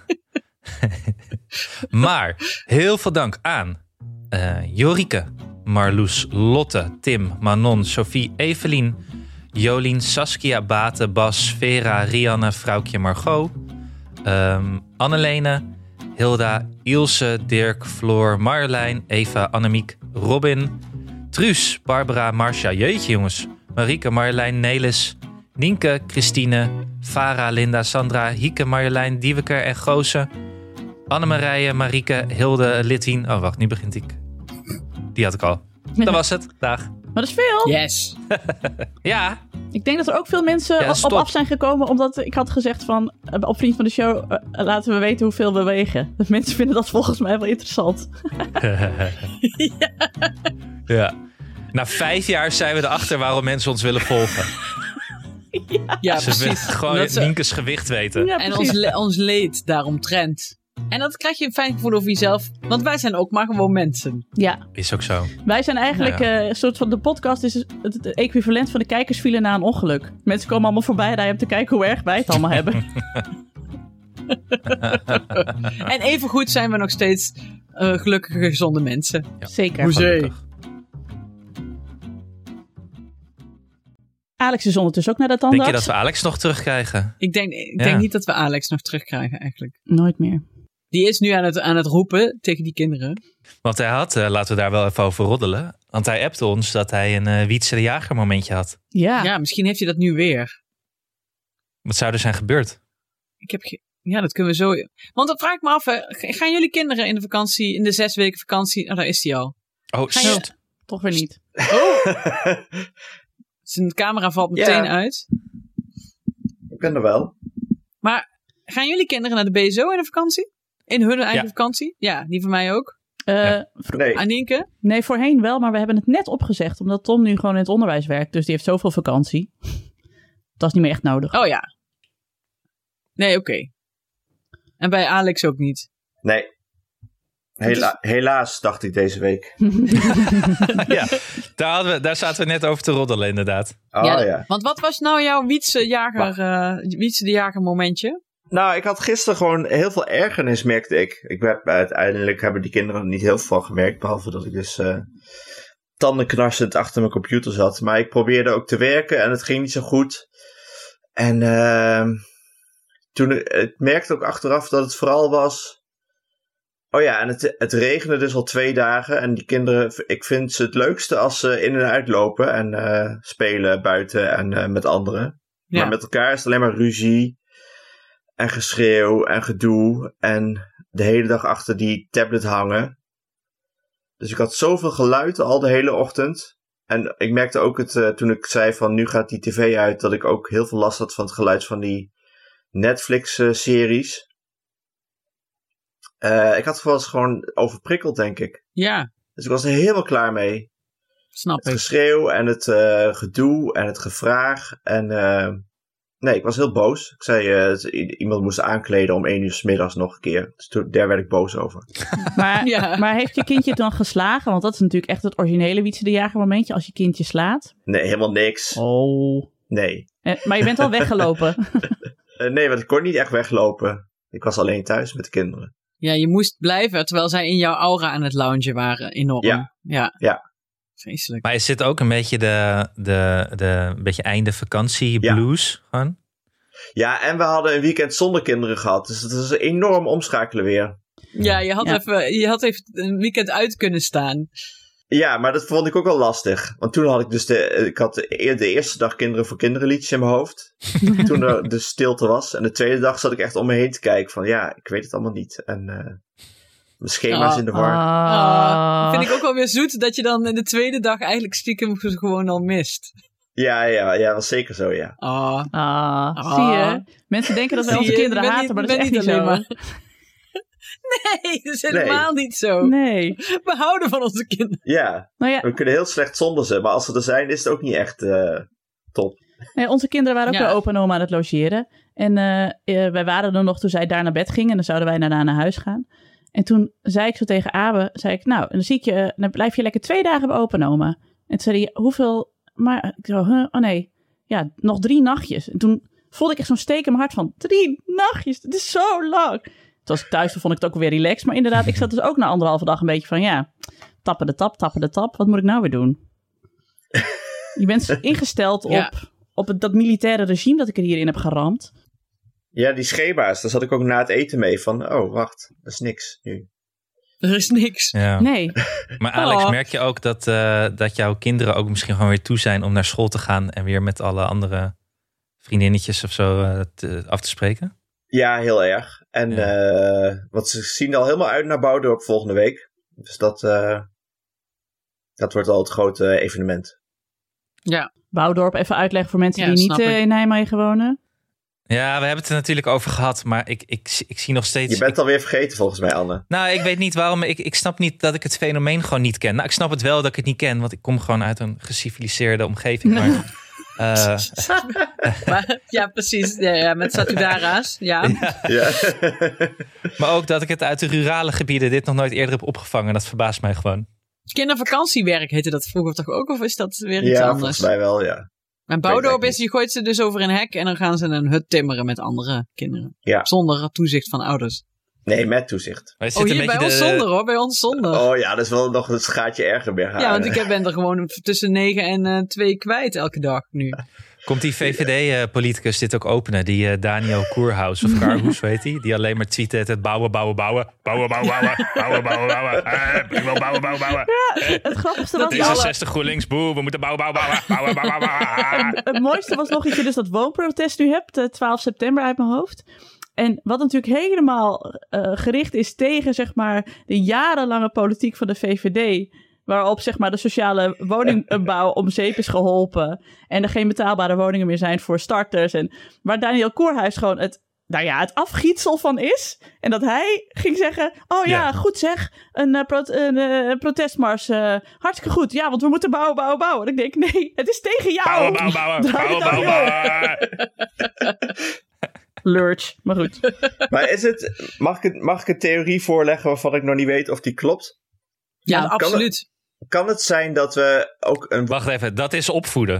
S3: Maar heel veel dank aan Jorike, Marloes, Lotte, Tim, Manon, Sophie, Evelien, Jolien, Saskia, Bate, Bas, Vera, Rianne, Vrouwtje, Margot, Annelene, Hilda, Ilse, Dirk, Floor, Marjolein, Eva, Annemiek, Robin, Truus, Barbara, Marcia, jeetje jongens, Marieke, Marjolein, Nelis, Nienke, Christine, Farah, Linda, Sandra, Hieke, Marjolein, Dieveke en Goose, Annemarije, Marieke, Hilde, Littien. Oh wacht, nu begint ik. Die had ik al. Dat was het. Dag.
S4: Maar dat is veel.
S2: Yes.
S3: Ja.
S4: Ik denk dat er ook veel mensen op af zijn gekomen, omdat ik had gezegd van, op Vriend van de Show, laten we weten hoeveel we wegen. Dus mensen vinden dat volgens mij wel interessant.
S3: Ja. Na 5 jaar zijn we erachter waarom mensen ons willen volgen.
S2: Ja,
S3: Ze
S2: precies.
S3: willen gewoon Nienke's gewicht weten.
S4: Ja,
S2: En ons leed daaromtrent. En dat krijg je een fijn gevoel over jezelf. Want wij zijn ook maar gewoon mensen.
S4: Ja.
S3: Is ook zo.
S4: Wij zijn eigenlijk een soort van, de podcast is het equivalent van de kijkersfile na een ongeluk. Mensen komen allemaal voorbij rijden om te kijken hoe erg wij het allemaal hebben.
S2: En evengoed zijn we nog steeds gelukkige, gezonde mensen.
S3: Ja.
S4: Zeker.
S2: Hoezee.
S4: Alex is ondertussen ook naar de tandarts.
S3: Denk je dat we Alex nog terugkrijgen?
S2: Ik denk niet dat we Alex nog terugkrijgen eigenlijk.
S4: Nooit meer.
S2: Die is nu aan het roepen tegen die kinderen.
S3: Want hij had, laten we daar wel even over roddelen. Want hij appte ons dat hij een Wietse de Jager momentje had.
S4: Ja.
S2: Ja, misschien heeft hij dat nu weer.
S3: Wat zou er zijn gebeurd?
S2: Ja, dat kunnen we zo... Want dan vraag ik me af, gaan jullie kinderen in de vakantie, in de 6 weken vakantie... Oh, daar is hij al.
S3: Oh,
S2: Ga je-
S4: Toch weer niet.
S2: Zijn camera valt meteen uit.
S5: Ik ben er wel.
S2: Maar gaan jullie kinderen naar de BSO in de vakantie? In hun eigen
S3: Ja.
S2: vakantie? Ja, die van mij ook.
S5: Nee.
S2: Anienke?
S4: Nee, voorheen wel, maar we hebben het net opgezegd. Omdat Tom nu gewoon in het onderwijs werkt. Dus die heeft zoveel vakantie. Dat is niet meer echt nodig.
S2: Oh ja. Nee, oké. En bij Alex ook niet.
S5: Nee. Helaas, dacht ik deze week.
S3: Ja, daar zaten we net over te roddelen inderdaad.
S5: Oh ja.
S2: Want wat was nou jouw Wietse de Jager momentje?
S5: Nou, ik had gisteren gewoon heel veel ergernis, merkte ik. Uiteindelijk hebben die kinderen er niet heel veel van gemerkt. Behalve dat ik dus tandenknarsend achter mijn computer zat. Maar ik probeerde ook te werken en het ging niet zo goed. En ik merkte ook achteraf dat het vooral was... Oh ja, en het regende dus al 2 dagen. En die kinderen, ik vind ze het leukste als ze in en uit lopen. En spelen buiten en met anderen.
S2: Ja.
S5: Maar met elkaar is het alleen maar ruzie. En geschreeuw en gedoe. En de hele dag achter die tablet hangen. Dus ik had zoveel geluid al de hele ochtend. En ik merkte ook toen ik zei van nu gaat die tv uit. Dat ik ook heel veel last had van het geluid van die Netflix-series. Ik had wel eens gewoon overprikkeld, denk ik.
S2: Ja,
S5: Dus ik was er helemaal klaar mee.
S2: snap
S5: Het
S2: ik.
S5: geschreeuw en het gedoe en het gevraag. En nee, ik was heel boos. Ik zei, iemand moest aankleden om 1 uur 's middags nog een keer. Dus daar werd ik boos over.
S4: Maar heeft je kindje dan geslagen? Want dat is natuurlijk echt het originele Wietse de Jager momentje. Als je kindje slaat.
S5: Nee, helemaal niks.
S4: Oh.
S5: Nee.
S4: Maar je bent al weggelopen.
S5: Nee, want ik kon niet echt weglopen. Ik was alleen thuis met de kinderen.
S2: Ja, je moest blijven terwijl zij in jouw aura aan het loungen waren. Enorm. Ja. Vreselijk.
S3: Maar is dit ook een beetje de beetje einde vakantie blues? Gewoon?
S5: Ja, en we hadden een weekend zonder kinderen gehad. Dus het is een enorm omschakelen weer.
S2: Ja, je had even een weekend uit kunnen staan.
S5: Ja, maar dat vond ik ook wel lastig. Want toen had ik dus de eerste dag kinderen voor kinderen liedjes in mijn hoofd. Toen er de stilte was. En de tweede dag zat ik echt om me heen te kijken van ik weet het allemaal niet. En mijn schema is in de war.
S2: Vind ik ook wel weer zoet dat je dan in de tweede dag eigenlijk stiekem gewoon al mist.
S5: Ja, was zeker zo, ja.
S4: Zie je? Mensen denken dat wij onze kinderen haten, maar dat is echt niet zo.
S2: Nee, dat is helemaal niet zo.
S4: Nee.
S2: We houden van onze kinderen.
S5: Ja, we kunnen heel slecht zonder ze. Maar als ze er zijn, is het ook niet echt top.
S4: Nee, onze kinderen waren ook bij opa en oma aan het logeren. En wij waren er nog toen zij daar naar bed ging. En dan zouden wij daarna naar huis gaan. En toen zei ik zo tegen Abe, nou, dan blijf je lekker 2 dagen bij opa en oma. En toen zei hij, hoeveel? Maar ik zo, oh nee, ja, nog 3 nachtjes. En toen voelde ik echt zo'n steek in mijn hart van, 3 nachtjes, het is zo lang. Toen was ik thuis, toen vond ik het ook weer relaxed. Maar inderdaad, ik zat dus ook na 1,5 dag een beetje van, tappen de tap. Wat moet ik nou weer doen? Je bent ingesteld op dat militaire regime dat ik er hierin heb geramd.
S5: Ja, die schema's, daar zat ik ook na het eten mee van, oh, wacht, dat is niks nu.
S2: Er is niks.
S3: Ja.
S4: Nee.
S3: Maar Alex, merk je ook dat jouw kinderen ook misschien gewoon weer toe zijn om naar school te gaan en weer met alle andere vriendinnetjes of zo af te spreken?
S5: Ja, heel erg. En want ze zien al helemaal uit naar Bouwdorp volgende week. Dus dat wordt al het grote evenement.
S2: Ja.
S4: Bouwdorp, even uitleggen voor mensen die niet in Nijmegen wonen.
S3: Ja, we hebben het er natuurlijk over gehad, maar ik zie nog steeds...
S5: Je bent alweer vergeten volgens mij, Anne.
S3: Nou, ik weet niet waarom. Ik snap niet dat ik het fenomeen gewoon niet ken. Nou, ik snap het wel dat ik het niet ken, want ik kom gewoon uit een geciviliseerde omgeving. Maar,
S2: ja, precies. Ja, met Satudara's. Ja.
S3: Maar ook dat ik het uit de rurale gebieden dit nog nooit eerder heb opgevangen. Dat verbaast mij gewoon.
S2: Kindervakantiewerk heette dat vroeger toch ook? Of is dat weer iets anders?
S5: Ja, volgens mij wel, ja.
S2: En Bouwdorp is, je gooit ze dus over een hek en dan gaan ze een hut timmeren met andere kinderen.
S5: Ja.
S2: Zonder toezicht van ouders.
S5: Nee, met toezicht.
S2: Hier bij ons zonder hoor, bij ons zonder.
S5: Oh ja, dat is wel nog een schaatje erger bij.
S2: Ja, want ik ben er gewoon tussen 9 en 2 kwijt elke dag nu.
S3: Komt die VVD-politicus dit ook openen? Die Daniel Koerhuis of Karhoes, weet hij? Die alleen maar tweeten het bouwen. Ik wil bouwen.
S4: Ja, het grappigste was...
S3: 63 GroenLinks, boe, we moeten bouwen.
S4: Het mooiste was nog dat je dus dat woonprotest nu hebt, 12 september uit mijn hoofd. En wat natuurlijk helemaal gericht is tegen, zeg maar, de jarenlange politiek van de VVD... waarop, zeg maar, de sociale woningbouw om zeep is geholpen. En er geen betaalbare woningen meer zijn voor starters. En waar Daniel Koerhuis gewoon het afgietsel van is. En dat hij ging zeggen, goed zeg, een protestmars, hartstikke goed. Ja, want we moeten bouwen. En ik denk, nee, het is tegen jou. Bouwen. Lurch, maar goed.
S5: Maar mag ik een theorie voorleggen waarvan ik nog niet weet of die klopt?
S2: Ja, absoluut.
S5: Kan het zijn dat we ook een...
S3: Wacht even, dat is opvoeden.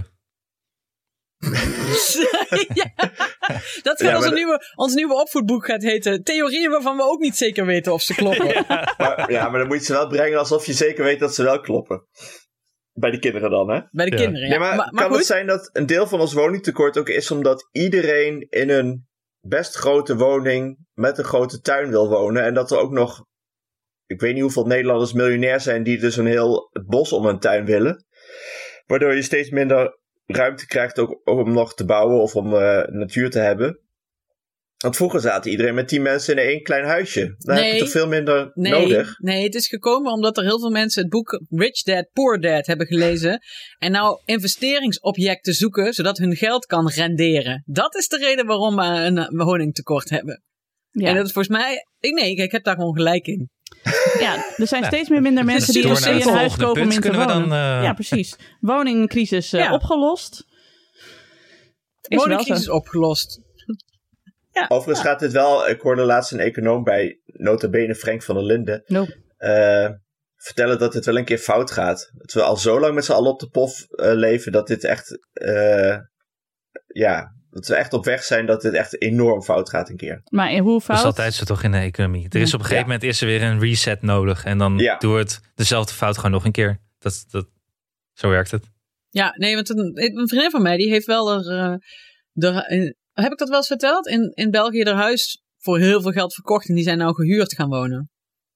S2: Dat gaat ons nieuwe opvoedboek gaat heten. Theorieën waarvan we ook niet zeker weten of ze kloppen.
S5: Maar dan moet je ze wel brengen alsof je zeker weet dat ze wel kloppen. Bij de kinderen dan, hè?
S2: Bij de kinderen, ja.
S5: Maar kan het zijn dat een deel van ons woningtekort ook is omdat iedereen in een best grote woning met een grote tuin wil wonen en dat er ook nog... Ik weet niet hoeveel Nederlanders miljonair zijn die dus een heel bos om een tuin willen. Waardoor je steeds minder ruimte krijgt ook om nog te bouwen of om natuur te hebben. Want vroeger zaten iedereen met 10 mensen in één klein huisje. Dan heb je toch veel minder nodig?
S2: Nee, het is gekomen omdat er heel veel mensen het boek Rich Dad, Poor Dad hebben gelezen. En nou investeringsobjecten zoeken zodat hun geld kan renderen. Dat is de reden waarom we een woningtekort hebben. Ja. En dat is volgens mij... Ik heb daar gewoon gelijk in.
S4: Ja, er zijn steeds minder mensen die een huis kopen om in te wonen. Ja, precies. Woningcrisis opgelost.
S2: Woningcrisis opgelost.
S5: Ja, overigens gaat dit wel... Ik hoorde laatst een econoom bij nota bene Frank van der Linden... vertellen dat dit wel een keer fout gaat. Dat we al zo lang met z'n allen op de pof leven... dat dit echt Dat we echt op weg zijn dat dit echt enorm fout gaat een keer.
S4: Maar in hoe fout?
S3: Dat is altijd zo toch in de economie. Er is op een gegeven moment is er weer een reset nodig. En dan doen we het dezelfde fout gewoon nog een keer. Zo werkt het.
S2: Ja, nee, want een vriendin van mij, die heeft wel heb ik dat wel eens verteld? In België haar huis voor heel veel geld verkocht en die zijn nou gehuurd gaan wonen.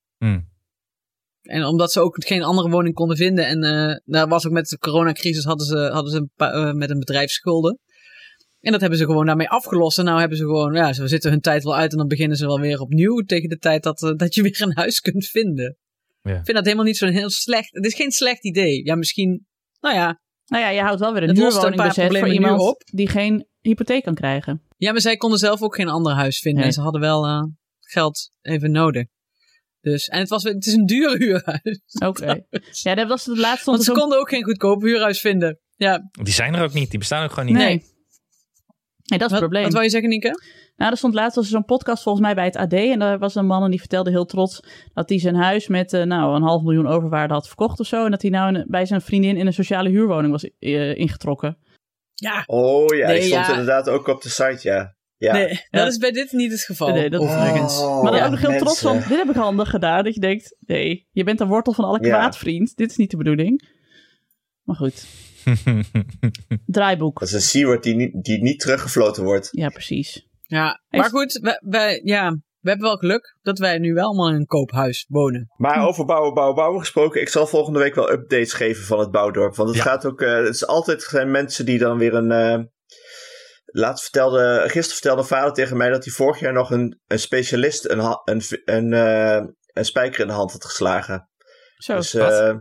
S2: En omdat ze ook geen andere woning konden vinden en daar was ook met de coronacrisis hadden ze met een bedrijf schulden. En dat hebben ze gewoon daarmee afgelost. En nou hebben ze gewoon, ze zitten hun tijd wel uit en dan beginnen ze wel weer opnieuw tegen de tijd dat je weer een huis kunt vinden. Ja. Ik vind dat helemaal niet zo'n heel slecht, het is geen slecht idee. Ja, misschien, Nou ja, je houdt wel weer een huurwoning bezet voor iemand die geen hypotheek kan krijgen. Ja, maar zij konden zelf ook geen ander huis vinden. Nee. En ze hadden wel geld even nodig. Dus, en het is een duur huurhuis. Oké. Ja, dat was het laatste. Want ze konden ook geen goedkoop huurhuis vinden. Ja.
S3: Die zijn er ook niet. Die bestaan ook gewoon niet.
S4: Nee, dat is het probleem.
S2: Wat wou je zeggen, Nienke?
S4: Nou, er stond laatst zo'n podcast volgens mij bij het AD. En daar was een man en die vertelde heel trots dat hij zijn huis met $500.000 overwaarde had verkocht of zo. En dat hij nou bij zijn vriendin in een sociale huurwoning was ingetrokken.
S2: Ja.
S5: Oh ja, die stond inderdaad ook op de site, ja. Ja.
S2: Nee, dat is bij dit niet het geval.
S4: Nee, dat overigens. Maar dan ook nog heel trots van, dit heb ik handig gedaan. Dat je denkt, nee, je bent de wortel van alle kwaad, vriend. Dit is niet de bedoeling. Maar goed. Draaiboek.
S5: Dat is een Seaward die niet teruggefloten wordt.
S4: Ja, precies.
S2: Ja, maar goed, we hebben wel geluk dat wij nu wel allemaal in een koophuis wonen.
S5: Maar over bouwen gesproken, ik zal volgende week wel updates geven van het bouwdorp. Want het gaat ook, het is altijd zijn mensen die dan weer gisteren vertelde vader tegen mij dat hij vorig jaar nog een specialist een spijker in de hand had geslagen.
S4: Zo,
S5: dus,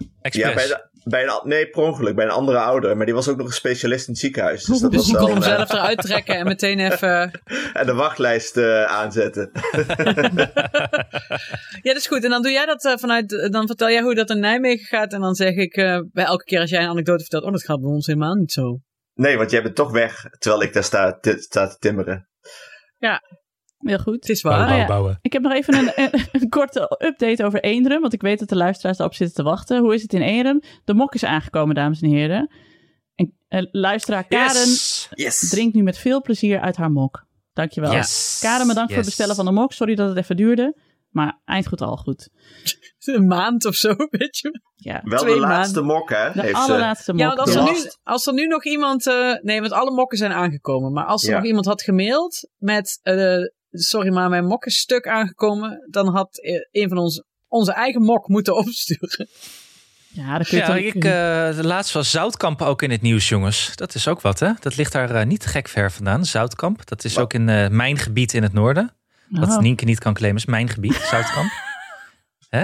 S3: nee,
S5: per ongeluk, bij een andere ouder. Maar die was ook nog een specialist in het ziekenhuis. Dus dat
S2: dus die kon hem zelf eruit trekken en meteen even...
S5: en de wachtlijst aanzetten.
S2: Ja, dat is goed. En dan doe jij dat dan vertel jij hoe dat in Nijmegen gaat. En dan zeg ik bij elke keer als jij een anekdote vertelt, dat gaat bij ons helemaal niet zo.
S5: Nee, want jij bent toch weg, terwijl ik daar sta te timmeren.
S2: Ja.
S4: Heel goed.
S2: Het is waar.
S3: Bouwen.
S4: Ik heb nog even een korte update over Eenrum, want ik weet dat de luisteraars daarop zitten te wachten. Hoe is het in Eenrum? De mok is aangekomen, dames en heren. En luisteraar Karen drinkt nu met veel plezier uit haar mok. Dankjewel.
S3: Yes.
S4: Karen, bedankt voor het bestellen van de mok. Sorry dat het even duurde, maar eind goed al goed.
S2: Een maand of zo, weet je.
S4: Ja.
S5: Wel de laatste mok, hè?
S4: De allerlaatste mok.
S2: Ja, want als er nu nog iemand... nee, want alle mokken zijn aangekomen. Maar als er nog iemand had gemaild met... sorry, maar mijn mok is stuk aangekomen. Dan had een van onze eigen mok moeten opsturen.
S4: Ja, dat kun je
S3: de laatste was Zoutkamp ook in het nieuws, jongens. Dat is ook wat, hè? Dat ligt daar niet gek ver vandaan, Zoutkamp. Dat is ook in mijn gebied in het noorden. Wat Nienke niet kan claimen is mijn gebied, Zoutkamp. Hè?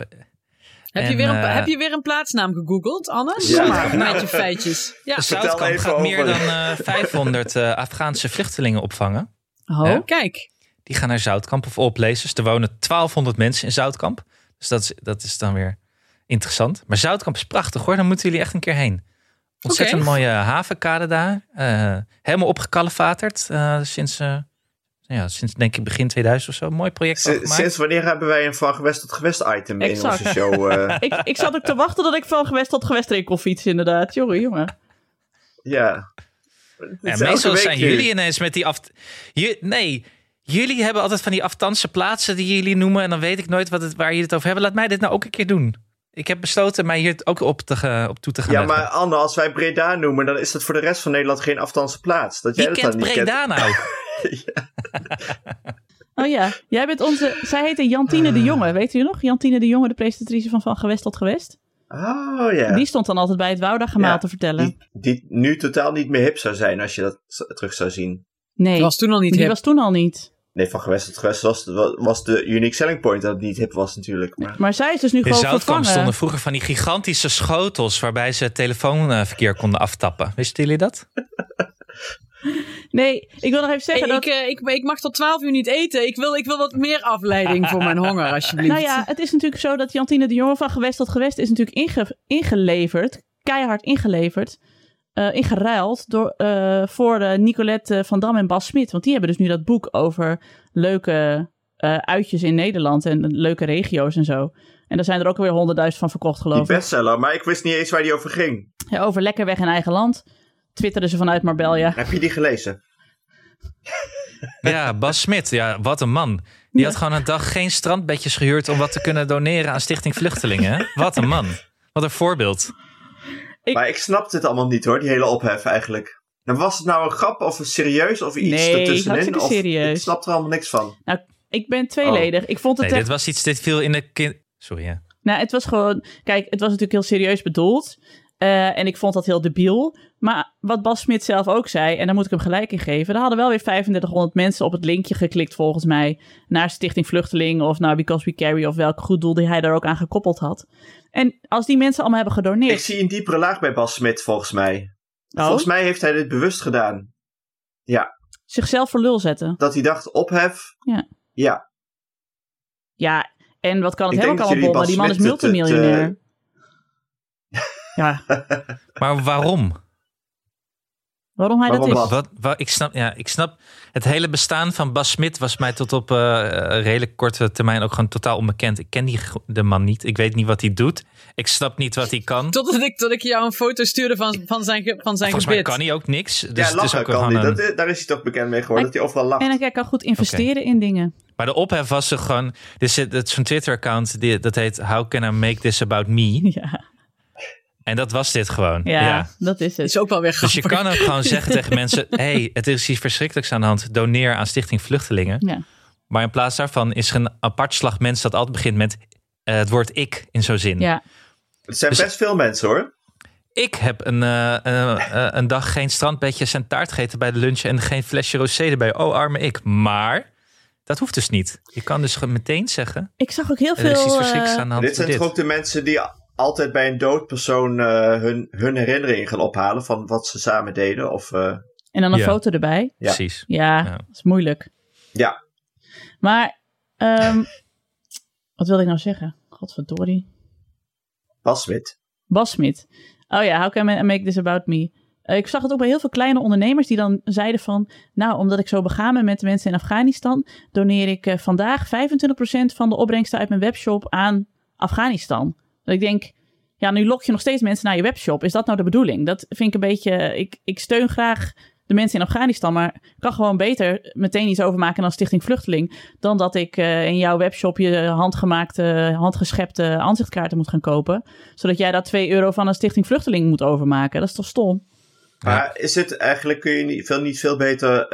S2: Heb je weer een plaatsnaam gegoogeld, Anne?
S5: Ja.
S2: Maar met je feitjes. Ja.
S3: Zoutkamp gaat meer dan 500 Afghaanse vluchtelingen opvangen.
S2: Oh, kijk.
S3: Die gaan naar Zoutkamp of all places. Er wonen 1200 mensen in Zoutkamp. Dus dat is dan weer interessant. Maar Zoutkamp is prachtig, hoor. Daar moeten jullie echt een keer heen. Ontzettend mooie havenkade daar. Helemaal opgekalefaterd. Sinds denk ik begin 2000 of zo. Mooi project gemaakt.
S5: Sinds wanneer hebben wij een van gewest tot gewest item in onze show?
S4: Ik zat ook te wachten dat ik van gewest tot gewest erin kon fietsen, inderdaad. Jongen.
S5: Ja.
S3: En meestal zijn jullie ineens met die jullie hebben altijd van die afstandse plaatsen die jullie noemen. En dan weet ik nooit waar jullie het over hebben. Laat mij dit nou ook een keer doen. Ik heb besloten mij hier ook op toe te gaan.
S5: Ja, maar Anne, als wij Breda noemen, dan is dat voor de rest van Nederland geen afstandse plaats.
S3: Wie kent Breda nou?
S5: Ja.
S4: Oh ja, jij bent zij heette Jantine de Jonge, weet u nog? Jantine de Jonge, de presentatrice van Gewest tot Gewest.
S5: Oh ja.
S4: Die stond dan altijd bij het Woudagemaal te vertellen.
S5: Die nu totaal niet meer hip zou zijn als je dat terug zou zien.
S4: Nee,
S2: die was toen al niet hip.
S4: Was toen al niet.
S5: Nee, van gewest tot gewest was de unique selling point dat het niet hip was natuurlijk.
S4: Maar zij is dus nu gewoon vervangen.
S3: In Zoutkamp stonden vroeger van die gigantische schotels waarbij ze telefoonverkeer konden aftappen. Wisten jullie dat?
S4: Nee, ik wil nog even zeggen
S2: ik mag tot 12 uur niet eten. Ik wil wat meer afleiding voor mijn honger, alsjeblieft.
S4: Nou ja, het is natuurlijk zo dat Jantine de Jonge van Gewest tot Gewest is natuurlijk ingeleverd. Keihard ingeleverd. Ingeruild voor Nicolette van Dam en Bas Smit. Want die hebben dus nu dat boek over leuke uitjes in Nederland en leuke regio's en zo. En daar zijn er ook weer 100.000 van verkocht, geloof ik.
S5: Die bestseller, maar ik wist niet eens waar die over ging.
S4: Ja, over lekker weg in eigen land. Twitterden ze vanuit Marbella.
S5: Heb je die gelezen?
S3: Ja, Bas Smit. Ja, wat een man. Die had gewoon een dag geen strandbedjes gehuurd om wat te kunnen doneren aan Stichting Vluchtelingen. Hè? Wat een man. Wat een voorbeeld.
S5: Maar ik snap dit allemaal niet hoor, die hele ophef eigenlijk. En was het nou een grap of een serieus of iets ertussenin?
S4: Hartstikke serieus.
S5: Ik snap er allemaal niks van.
S4: Nou, ik ben tweeledig. Ik vond het
S3: Nee, dit viel in de... Sorry, ja.
S4: Nou, het was gewoon... Kijk, het was natuurlijk heel serieus bedoeld. En ik vond dat heel debiel. Maar wat Bas Smit zelf ook zei, en daar moet ik hem gelijk in geven, er hadden wel weer 3500 mensen op het linkje geklikt volgens mij naar Stichting Vluchteling of naar Because We Carry of welk goed doel die hij daar ook aan gekoppeld had. En als die mensen allemaal hebben gedoneerd...
S5: Ik zie een diepere laag bij Bas Smit volgens mij.
S4: Oh?
S5: Volgens mij heeft hij dit bewust gedaan. Ja.
S4: Zichzelf voor lul zetten.
S5: Dat hij dacht, ophef.
S4: Ja.
S5: Ja.
S4: Ja, en wat kan het
S5: Ik
S4: hem ook
S5: denk
S4: allemaal
S5: dat
S4: bommen?
S5: jullie
S4: Die man
S5: Bas
S4: is
S5: Smit
S4: multimiljonair. Ja.
S3: Maar waarom?
S4: Waarom hij
S5: Waarom
S4: dat is?
S5: wat?
S3: Ik snap. Het hele bestaan van Bas Smit was mij tot op redelijk korte termijn ook gewoon totaal onbekend. Ik ken de man niet. Ik weet niet wat hij doet. Ik snap niet wat hij kan.
S2: Tot ik jou een foto stuurde van zijn
S3: Volgens
S2: gebit.
S3: mij kan hij ook niks. Dus
S5: Ja,
S3: het is
S5: lachen
S3: ook
S5: kan
S3: gewoon
S5: hij. Daar is hij toch bekend mee geworden, dat hij overal lacht.
S4: En hij kan goed investeren in dingen.
S3: Maar de ophef was er gewoon... Het is zo'n Twitter-account, dat heet How Can I Make This About Me?
S4: Ja.
S3: En dat was dit gewoon.
S4: Ja, dat is het.
S2: Is ook wel weer
S3: Dus je
S2: grappig.
S3: kan ook gewoon zeggen tegen mensen... hey, het is iets verschrikkelijks aan de hand. Doneer aan Stichting Vluchtelingen.
S4: Ja.
S3: Maar in plaats daarvan is er een apart slag mensen dat altijd begint met het woord ik in zo'n zin.
S4: Ja.
S5: Het zijn
S3: Dus-
S5: best veel mensen hoor.
S3: Ik heb een dag geen strandbedjes en taart gegeten bij de lunch en geen flesje rosé erbij. Oh, arme ik. Maar dat hoeft dus niet. Je kan dus meteen zeggen...
S4: Ik zag ook heel
S3: er is iets
S4: veel...
S3: verschrikkelijks aan de hand.
S5: Dit zijn toch ook de mensen die altijd bij een dood persoon hun herinneringen gaan ophalen van wat ze samen deden. Of,
S4: En dan een
S3: Ja.
S4: foto erbij.
S5: Ja.
S3: Precies.
S4: Ja,
S3: Ja.
S4: dat is moeilijk.
S5: ja,
S4: Maar, wat wilde ik nou zeggen? Godverdorie.
S5: Bas Smit.
S4: Bas Smit. Oh ja, how can I make this about me? Ik zag het ook bij heel veel kleine ondernemers die dan zeiden van... Nou, omdat ik zo begaan ben met de mensen in Afghanistan... doneer ik vandaag 25% van de opbrengsten uit mijn webshop aan Afghanistan. Dat ik denk, ja, nu lok je nog steeds mensen naar je webshop. Is dat nou de bedoeling? Dat vind ik een beetje... Ik steun graag de mensen in Afghanistan... maar ik kan gewoon beter meteen iets overmaken dan Stichting Vluchteling... dan dat ik in jouw webshop je handgeschepte aanzichtkaarten moet gaan kopen... zodat jij daar €2 van een Stichting Vluchteling moet overmaken. Dat is toch stom?
S5: Maar is het eigenlijk, kun je niet veel beter,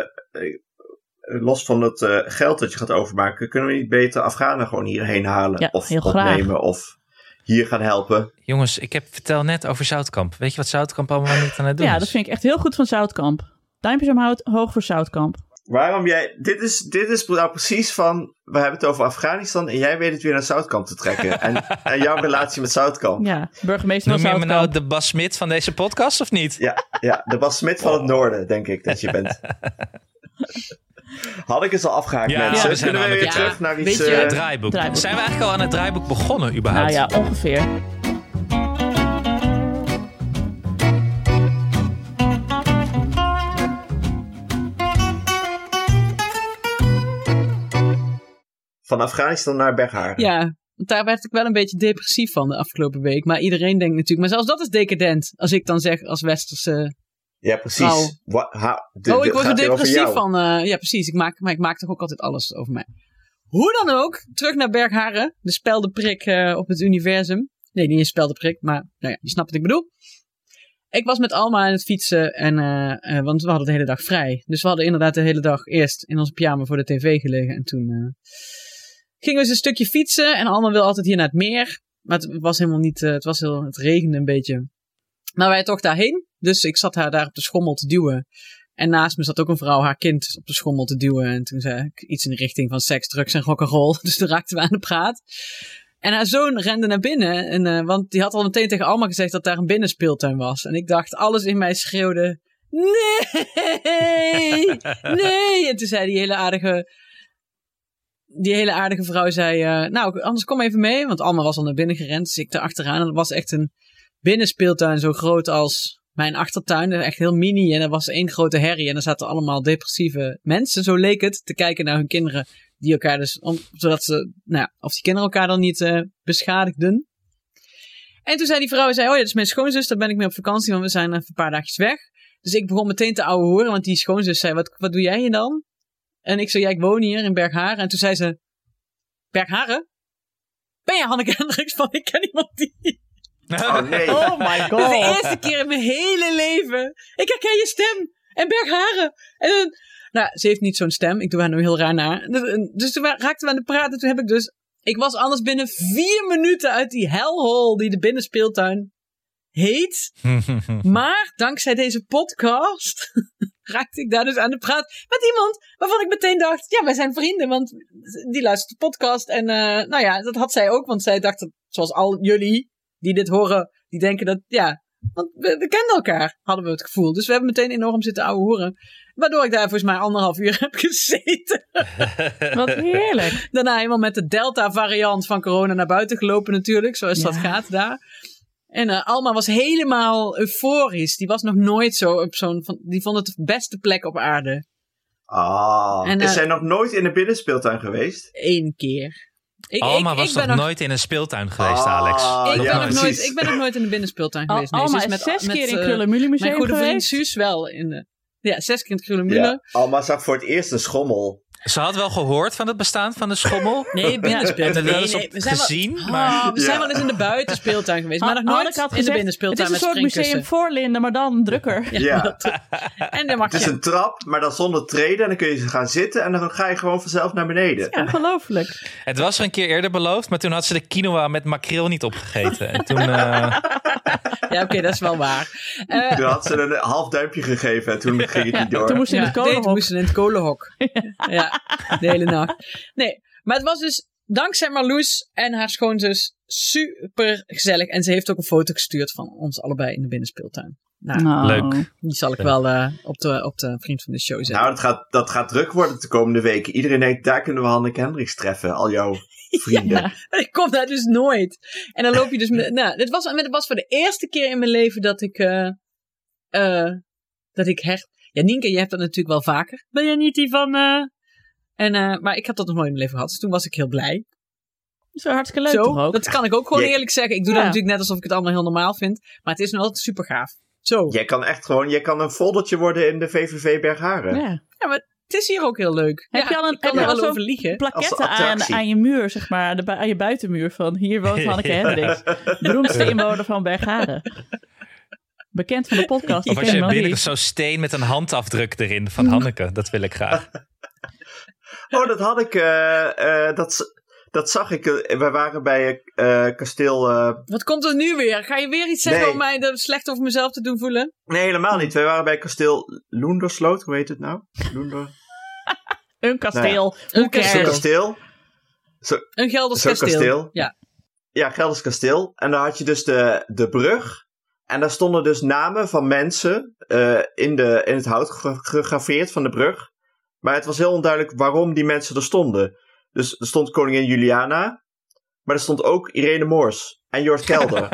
S5: los van het geld dat je gaat overmaken, kunnen we niet beter Afghanen gewoon hierheen halen?
S4: Ja,
S5: of
S4: heel
S5: opnemen
S4: graag.
S5: of hier gaan helpen?
S3: Jongens, vertel net over Zoutkamp. Weet je wat Zoutkamp allemaal niet aan het doen is?
S4: Ja, dat vind ik echt heel goed van Zoutkamp. Duimpjes omhoog voor Zoutkamp.
S5: Waarom jij... Dit is nou precies van... We hebben het over Afghanistan en jij weet het weer naar Zoutkamp te trekken. En jouw relatie met Zoutkamp.
S4: Ja, burgemeester van
S3: Noem je me
S4: Zoutkamp.
S3: nou de Bas Smit van deze podcast of niet?
S5: Ja, de Bas Smit van het noorden, denk ik dat je bent. Had ik het al afgehaakt,
S3: Ja,
S5: mensen?
S3: we zijn
S5: Kunnen we
S3: al
S5: weer
S3: aan
S5: terug
S2: het-
S5: naar
S2: weet
S5: iets...
S2: je,
S3: Het draaiboek.
S4: Draaiboek.
S3: Zijn we eigenlijk al aan het draaiboek begonnen überhaupt?
S4: Nou ja, ongeveer.
S5: Van Afghanistan naar Bergharen.
S2: Ja, want daar werd ik wel een beetje depressief van de afgelopen week. Maar iedereen denkt natuurlijk, maar zelfs dat is decadent. Als ik dan zeg als westerse...
S5: Ja, precies.
S2: Nou.
S5: Het
S2: ik word er
S5: gaat hier over
S2: depressief
S5: jou.
S2: van. Ja, precies. Ik maak toch ook altijd alles over mij. Hoe dan ook, terug naar Bergharen. De speldenprik op het universum. Nee, niet een speldenprik, maar nou ja, je snapt wat ik bedoel. Ik was met Alma aan het fietsen, want we hadden de hele dag vrij. Dus we hadden inderdaad de hele dag eerst in onze pyjama voor de tv gelegen. En toen gingen we eens een stukje fietsen. En Alma wil altijd hier naar het meer. Maar het was helemaal niet, het regende een beetje. Maar wij toch daarheen. Dus ik zat haar daar op de schommel te duwen. En naast me zat ook een vrouw haar kind op de schommel te duwen. En toen zei ik iets in de richting van seks, drugs en rock'n'roll. Dus toen raakten we aan de praat. En haar zoon rende naar binnen. Want die had al meteen tegen Alma gezegd dat daar een binnenspeeltuin was. En ik dacht, alles in mij schreeuwde... Nee! Nee! En toen zei die hele aardige vrouw zei... nou, anders kom even mee. Want Alma was al naar binnen gerend. Dus ik erachteraan. En dat was echt een binnenspeeltuin zo groot als mijn achtertuin. Echt heel mini. En er was één grote herrie. En er zaten allemaal depressieve mensen. Zo leek het. Te kijken naar hun kinderen. Die elkaar dus... zodat ze... Nou ja, of die kinderen elkaar dan niet beschadigden. En toen zei die vrouw... oh ja, dat is mijn schoonzus. Daar ben ik mee op vakantie. Want we zijn even een paar dagjes weg. Dus ik begon meteen te ouwehoeren, want die schoonzus zei, wat doe jij hier dan? En ik zei, ja, ik woon hier in Bergharen. En toen zei ze, Bergharen? Ben je Hanneke Hendricks van Ik ken iemand die...
S5: Oh nee.
S4: Oh my god.
S2: Dat is de eerste keer in mijn hele leven. Ik herken je stem. En Bergharen. En dan... Nou, ze heeft niet zo'n stem. Ik doe haar nu heel raar naar. Dus toen raakten we aan de praten. Toen heb ik dus... Ik was anders binnen 4 minuten uit die hellhole die de binnenspeeltuin heet. Maar dankzij deze podcast raakte ik daar dus aan de praat met iemand waarvan ik meteen dacht, ja, wij zijn vrienden, want die luistert de podcast. En nou ja, dat had zij ook, want zij dacht, zoals al jullie die dit horen, die denken dat, ja, want we kenden elkaar, hadden we het gevoel. Dus we hebben meteen enorm zitten ouwehoeren. Waardoor ik daar volgens mij 1,5 uur heb gezeten.
S4: Wat heerlijk.
S2: Daarna helemaal met de Delta-variant van corona naar buiten gelopen natuurlijk. Zoals dat gaat daar. En Alma was helemaal euforisch. Die was nog nooit zo op die vond het de beste plek op aarde.
S5: Is zij nog nooit in de binnenspeeltuin geweest?
S2: 1 keer.
S3: Alma was nog nooit in een speeltuin geweest, Alex?
S2: Ik ben nog nooit in de binnenspeeltuin geweest. Nee,
S4: Alma is 6 keer in Krullenmühle Museum
S2: mijn goede vriend
S4: geweest.
S2: Suus wel. 6 keer in het Krullenmühle.
S5: Ja, Alma zag voor het eerst een schommel.
S3: Ze had wel gehoord van het bestaan van de schommel.
S2: Nee, binnenspeeltuin.
S3: We
S2: zijn wel eens in de buitenspeeltuin geweest. Maar nog nooit in de binnenspeeltuin met springkussen.
S4: Het is een soort museum Voorlinden, maar dan drukker.
S5: Ja.
S2: En dan mag
S5: het is een trap, maar dan zonder treden. En dan kun je gaan zitten en dan ga je gewoon vanzelf naar beneden.
S4: Ja, ongelooflijk.
S3: Het was er een keer eerder beloofd, maar toen had ze de quinoa met makreel niet opgegeten. En toen...
S2: Ja, oké, dat is wel waar.
S5: Toen had ze een half duimpje gegeven en toen ging het niet door.
S4: Toen moest ze in het kolenhok.
S2: Toen moest ze in het kolenhok. Ja, de hele nacht. Nee, maar het was dus dankzij Marloes en haar schoonzus super gezellig. En ze heeft ook een foto gestuurd van ons allebei in de binnenspeeltuin. Nou,
S3: leuk.
S2: Die zal ik wel op de vriend van de show zetten.
S5: Nou, dat gaat druk worden de komende weken. Iedereen denkt, daar kunnen we Hanneke Hendricks treffen. Al jouw vrienden.
S2: Ja, ik kom daar dus nooit. En dan loop je dus... Het was voor de eerste keer in mijn leven dat ik Ja, Nienke, je hebt dat natuurlijk wel vaker. Ben jij niet die van... Maar ik heb dat nog nooit in mijn leven gehad. Dus toen was ik heel blij.
S4: Zo hartstikke leuk toch ook?
S2: Dat kan ik ook gewoon eerlijk zeggen. Ik doe dat natuurlijk net alsof ik het allemaal heel normaal vind. Maar het is nog altijd super gaaf. Zo.
S5: Jij kan echt gewoon... Jij kan een foldertje worden in de VVV Bergharen.
S2: Ja, maar het is hier ook heel leuk.
S4: Heb je al
S2: wel over liegen.
S4: Plaketten aan je muur, zeg maar. Aan je buitenmuur van... Hier woont Hanneke Hendricks. Beroemdste inwoner van Bergharen. Bekend van de podcast.
S3: Of als je binnen zo'n steen met een handafdruk erin van Hanneke. Dat wil ik graag.
S5: Oh, dat had ik... Dat zag ik. We waren bij kasteel...
S2: Wat komt er nu weer? Ga je weer iets zeggen om mij slecht over mezelf te doen voelen?
S5: Nee, helemaal niet. Wij waren bij kasteel Loendersloot. Hoe heet het nou?
S4: Een kasteel.
S5: Nou ja. Een kasteel.
S2: Een Gelders kasteel. Ja.
S5: Ja, Gelders kasteel. En daar had je dus de brug. En daar stonden dus namen van mensen in het hout gegraveerd van de brug. Maar het was heel onduidelijk waarom die mensen er stonden. Dus er stond koningin Juliana. Maar er stond ook Irene Moors en Jort Kelder.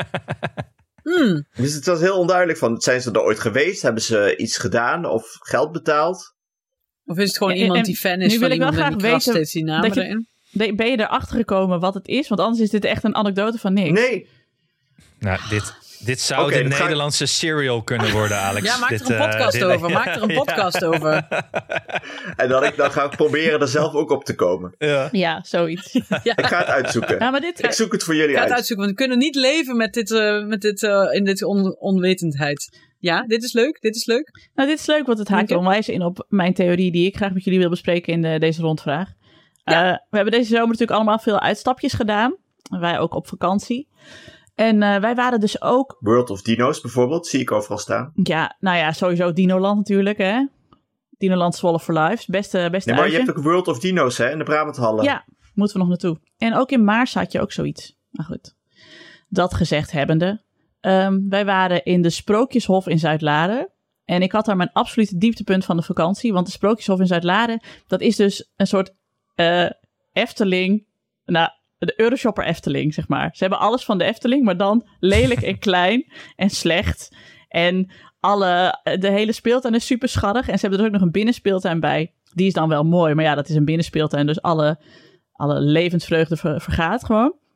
S5: Dus het was heel onduidelijk van, zijn ze er ooit geweest? Hebben ze iets gedaan of geld betaald?
S2: Of is het gewoon iemand die fan is van iemand en die krast steeds die namen erin?
S4: Ben je erachter gekomen wat het is? Want anders is dit echt een anekdote van niks.
S5: Nee.
S3: Nou, dit zou de Nederlandse serial kunnen worden, Alex.
S2: Ja, maak er een podcast over. Maak er een podcast over.
S5: En dan ga ik proberen er zelf ook op te komen.
S4: Ja, zoiets.
S5: Ja. Ik ga het uitzoeken.
S4: Ja, maar
S5: ik zoek het voor jullie uit.
S2: Ik ga het uitzoeken, want we kunnen niet leven met dit onwetendheid. Ja, dit is leuk.
S4: Nou, dit is leuk, want het haakt onwijs in op mijn theorie die ik graag met jullie wil bespreken in deze rondvraag. Ja. We hebben deze zomer natuurlijk allemaal veel uitstapjes gedaan. Wij ook op vakantie. En wij waren dus ook...
S5: World of Dino's bijvoorbeeld, zie ik overal staan.
S4: Ja, nou ja, sowieso Dinoland natuurlijk, hè. Dinoland Zwolle for Life, beste
S5: nee, maar
S4: uitje.
S5: je hebt ook World of Dino's, hè, in de Brabanthallen.
S4: Ja, moeten we nog naartoe. En ook in Maars had je ook zoiets. Maar goed, dat gezegd hebbende. Wij waren in de Sprookjeshof in Zuidlaren. En ik had daar mijn absolute dieptepunt van de vakantie. Want de Sprookjeshof in Zuidlaren, dat is dus een soort Efteling... Nou, de Euroshopper Efteling, zeg maar. Ze hebben alles van de Efteling, maar dan lelijk en klein en slecht. En de hele speeltuin is super schattig. En ze hebben er ook nog een binnenspeeltuin bij. Die is dan wel mooi, maar ja, dat is een binnenspeeltuin. Dus alle levensvreugde vergaat gewoon.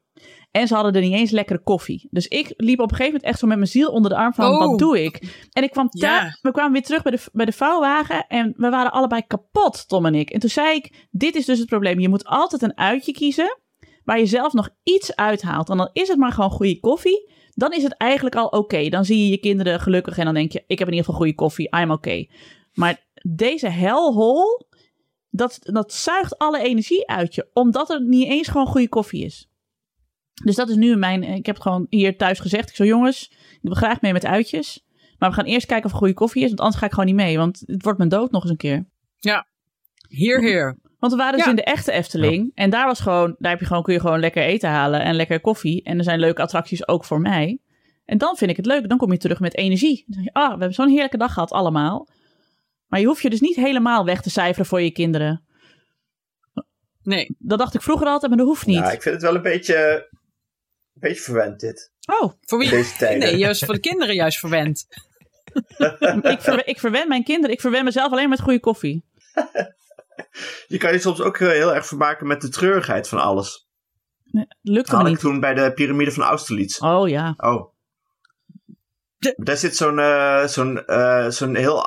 S4: En ze hadden er niet eens lekkere koffie. Dus ik liep op een gegeven moment echt zo met mijn ziel onder de arm van, wat doe ik? En ik kwam we kwamen weer terug bij de vouwwagen en we waren allebei kapot, Tom en ik. En toen zei ik, dit is dus het probleem. Je moet altijd een uitje kiezen waar je zelf nog iets uithaalt. En dan is het maar gewoon goede koffie. Dan is het eigenlijk al oké. Dan zie je je kinderen gelukkig en dan denk je, ik heb in ieder geval goede koffie, I'm oké. Maar deze hellhole, dat zuigt alle energie uit je, omdat er niet eens gewoon goede koffie is. Dus dat is nu ik heb het gewoon hier thuis gezegd. Ik zo, jongens, ik wil graag mee met uitjes. Maar we gaan eerst kijken of er goede koffie is, want anders ga ik gewoon niet mee. Want het wordt mijn dood nog eens een keer.
S2: Ja, hier.
S4: Want we waren dus in de echte Efteling. En daar kun je gewoon lekker eten halen en lekker koffie. En er zijn leuke attracties ook voor mij. En dan vind ik het leuk. Dan kom je terug met energie. Dan zeg je, we hebben zo'n heerlijke dag gehad allemaal. Maar je hoeft je dus niet helemaal weg te cijferen voor je kinderen.
S2: Nee.
S4: Dat dacht ik vroeger altijd, maar dat hoeft niet.
S5: Ja, ik vind het wel een beetje verwend dit.
S4: Oh.
S2: Voor wie?
S5: Deze tijden.
S2: Nee, juist voor de kinderen juist verwend.
S4: Ik verwen mijn kinderen. Ik verwen mezelf alleen met goede koffie.
S5: Je kan je soms ook heel erg vermaken met de treurigheid van alles.
S4: Nee, lukt
S5: Dat had
S4: me
S5: ik
S4: niet.
S5: toen bij de piramide van Austerlitz.
S4: Oh ja.
S5: Oh. Daar zit zo'n heel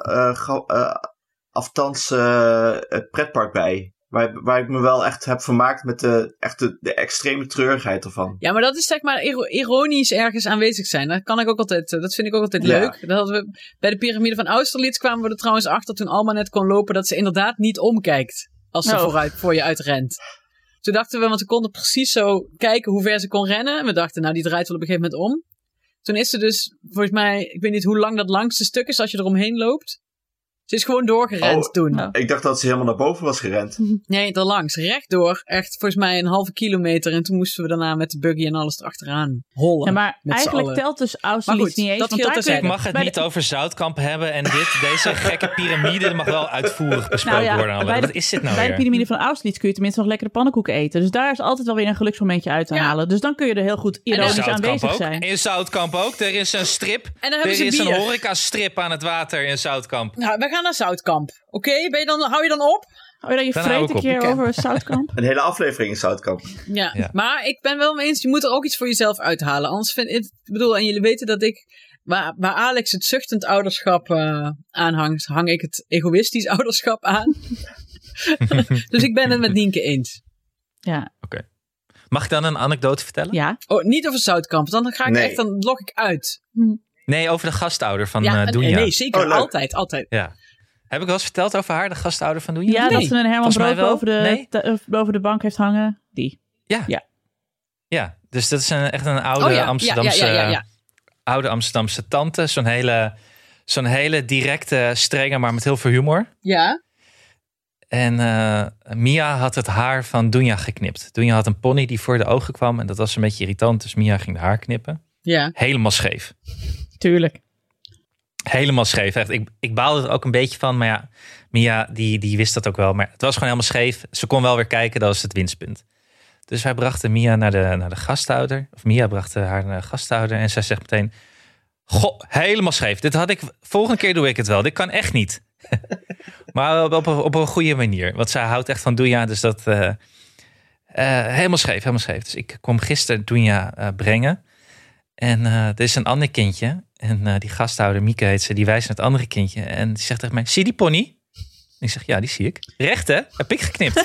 S5: aftans pretpark bij. Waar ik me wel echt heb vermaakt met de extreme treurigheid ervan.
S2: Ja, maar dat is zeg maar ironisch ergens aanwezig zijn. Dat vind ik ook altijd leuk. Dat hadden we, bij de piramide van Austerlitz kwamen we er trouwens achter toen Alma net kon lopen dat ze inderdaad niet omkijkt als ze voor je uitrent. Toen dachten we, want we konden precies zo kijken hoe ver ze kon rennen. En we dachten, nou die draait wel op een gegeven moment om. Toen is ze dus, volgens mij, ik weet niet hoe lang dat langste stuk is als je eromheen loopt. Ze is gewoon doorgerend toen.
S4: Ja.
S5: Ik dacht dat ze helemaal naar boven was gerend.
S2: Nee, erlangs. Rechtdoor. Echt volgens mij een halve kilometer. En toen moesten we daarna met de buggy en alles erachteraan hollen.
S4: Ja, maar eigenlijk telt dus Austerlitz niet eens.
S3: Ik mag het niet over Zoutkamp hebben. En deze gekke piramide mag wel uitvoerig besproken worden. Wat is dit nou
S4: bij
S3: weer?
S4: de piramide van Austerlitz kun je tenminste nog lekkere pannenkoeken eten. Dus daar is altijd wel weer een geluksmomentje uit te halen. Dus dan kun je er heel goed ironisch aanwezig zijn.
S3: In Zoutkamp ook. Er is een strip.
S2: En dan hebben
S3: er is
S2: ze bier.
S3: een horecastrip aan het water in Zoutkamp.
S2: Nou, we gaan naar Zoutkamp. Oké, hou je dan op?
S4: Hou je dan je vreet een keer over Zoutkamp?
S5: Een hele aflevering in Zoutkamp.
S2: Ja, maar ik ben wel mee eens, je moet er ook iets voor jezelf uithalen. Anders vind ik, en jullie weten dat ik, waar Alex het zuchtend ouderschap aanhangt, hang ik het egoïstisch ouderschap aan. Dus ik ben het met Nienke eens.
S4: Ja.
S3: Oké. Mag ik dan een anekdote vertellen?
S4: Ja.
S2: Oh, niet over Zoutkamp, dan ga ik dan log ik uit.
S3: Nee, over de gastouder van Doenja.
S2: Nee, zeker. Altijd.
S3: Ja. Heb ik wel eens verteld over haar, de gastouder van Doenja?
S4: Ja, dat ze een Herman
S3: Volgens mij
S4: Brood
S3: wel.
S4: boven de bank heeft hangen. Die.
S3: Ja, dus dat is echt een oude oude Amsterdamse tante. Zo'n hele directe, strenge, maar met heel veel humor.
S2: Ja.
S3: En Mia had het haar van Doenja geknipt. Doenja had een pony die voor de ogen kwam. En dat was een beetje irritant. Dus Mia ging de haar knippen.
S2: Ja.
S3: Helemaal scheef.
S4: Tuurlijk.
S3: Helemaal scheef. Echt. Ik baalde er ook een beetje van. Maar ja, Mia die wist dat ook wel. Maar het was gewoon helemaal scheef. Ze kon wel weer kijken. Dat was het winstpunt. Dus wij brachten Mia naar de gasthouder. Of Mia bracht haar naar de gasthouder. En zij zegt meteen... Goh, helemaal scheef. Dit had ik... Volgende keer doe ik het wel. Dit kan echt niet. Maar op een goede manier. Want zij houdt echt van Doenja. Dus dat... helemaal scheef. Dus ik kwam gisteren Doenja brengen. En er is een ander kindje. En die gasthouder, Mieke heet ze, die wijst naar het andere kindje. En die zegt tegen mij, zie die pony? En ik zeg, ja, die zie ik. Recht, hè? Heb ik geknipt.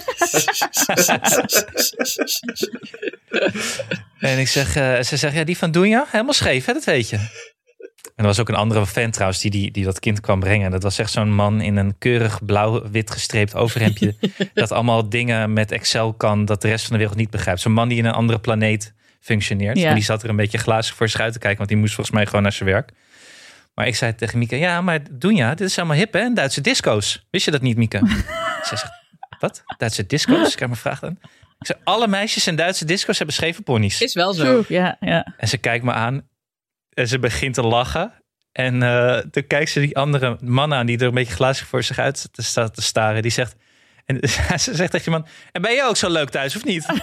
S3: En ik zeg, ze zegt, ja, die van Doenja, helemaal scheef, hè? Dat weet je. En er was ook een andere fan trouwens die dat kind kwam brengen. Dat was echt zo'n man in een keurig blauw-wit gestreept overhemdje. Dat allemaal dingen met Excel kan dat de rest van de wereld niet begrijpt. Zo'n man die in een andere planeet functioneert.
S4: Ja.
S3: En die zat er een beetje glazig voor schuit te kijken. Want die moest volgens mij gewoon naar zijn werk. Maar ik zei tegen Mieke, ja, maar Doenja, dit is helemaal hip, hè? Duitse disco's. Wist je dat niet, Mieke? Zij zegt, wat? Duitse disco's? Ik heb me vraag aan. Ik zei, alle meisjes in Duitse disco's hebben scheve ponies.
S2: Is wel zo.
S4: True, ja.
S3: En ze kijkt me aan. En ze begint te lachen. En toen kijkt ze die andere man aan die er een beetje glazig voor zich uit staat te staren. Die zegt... En ze zegt tegen je man... En ben je ook zo leuk thuis, of niet?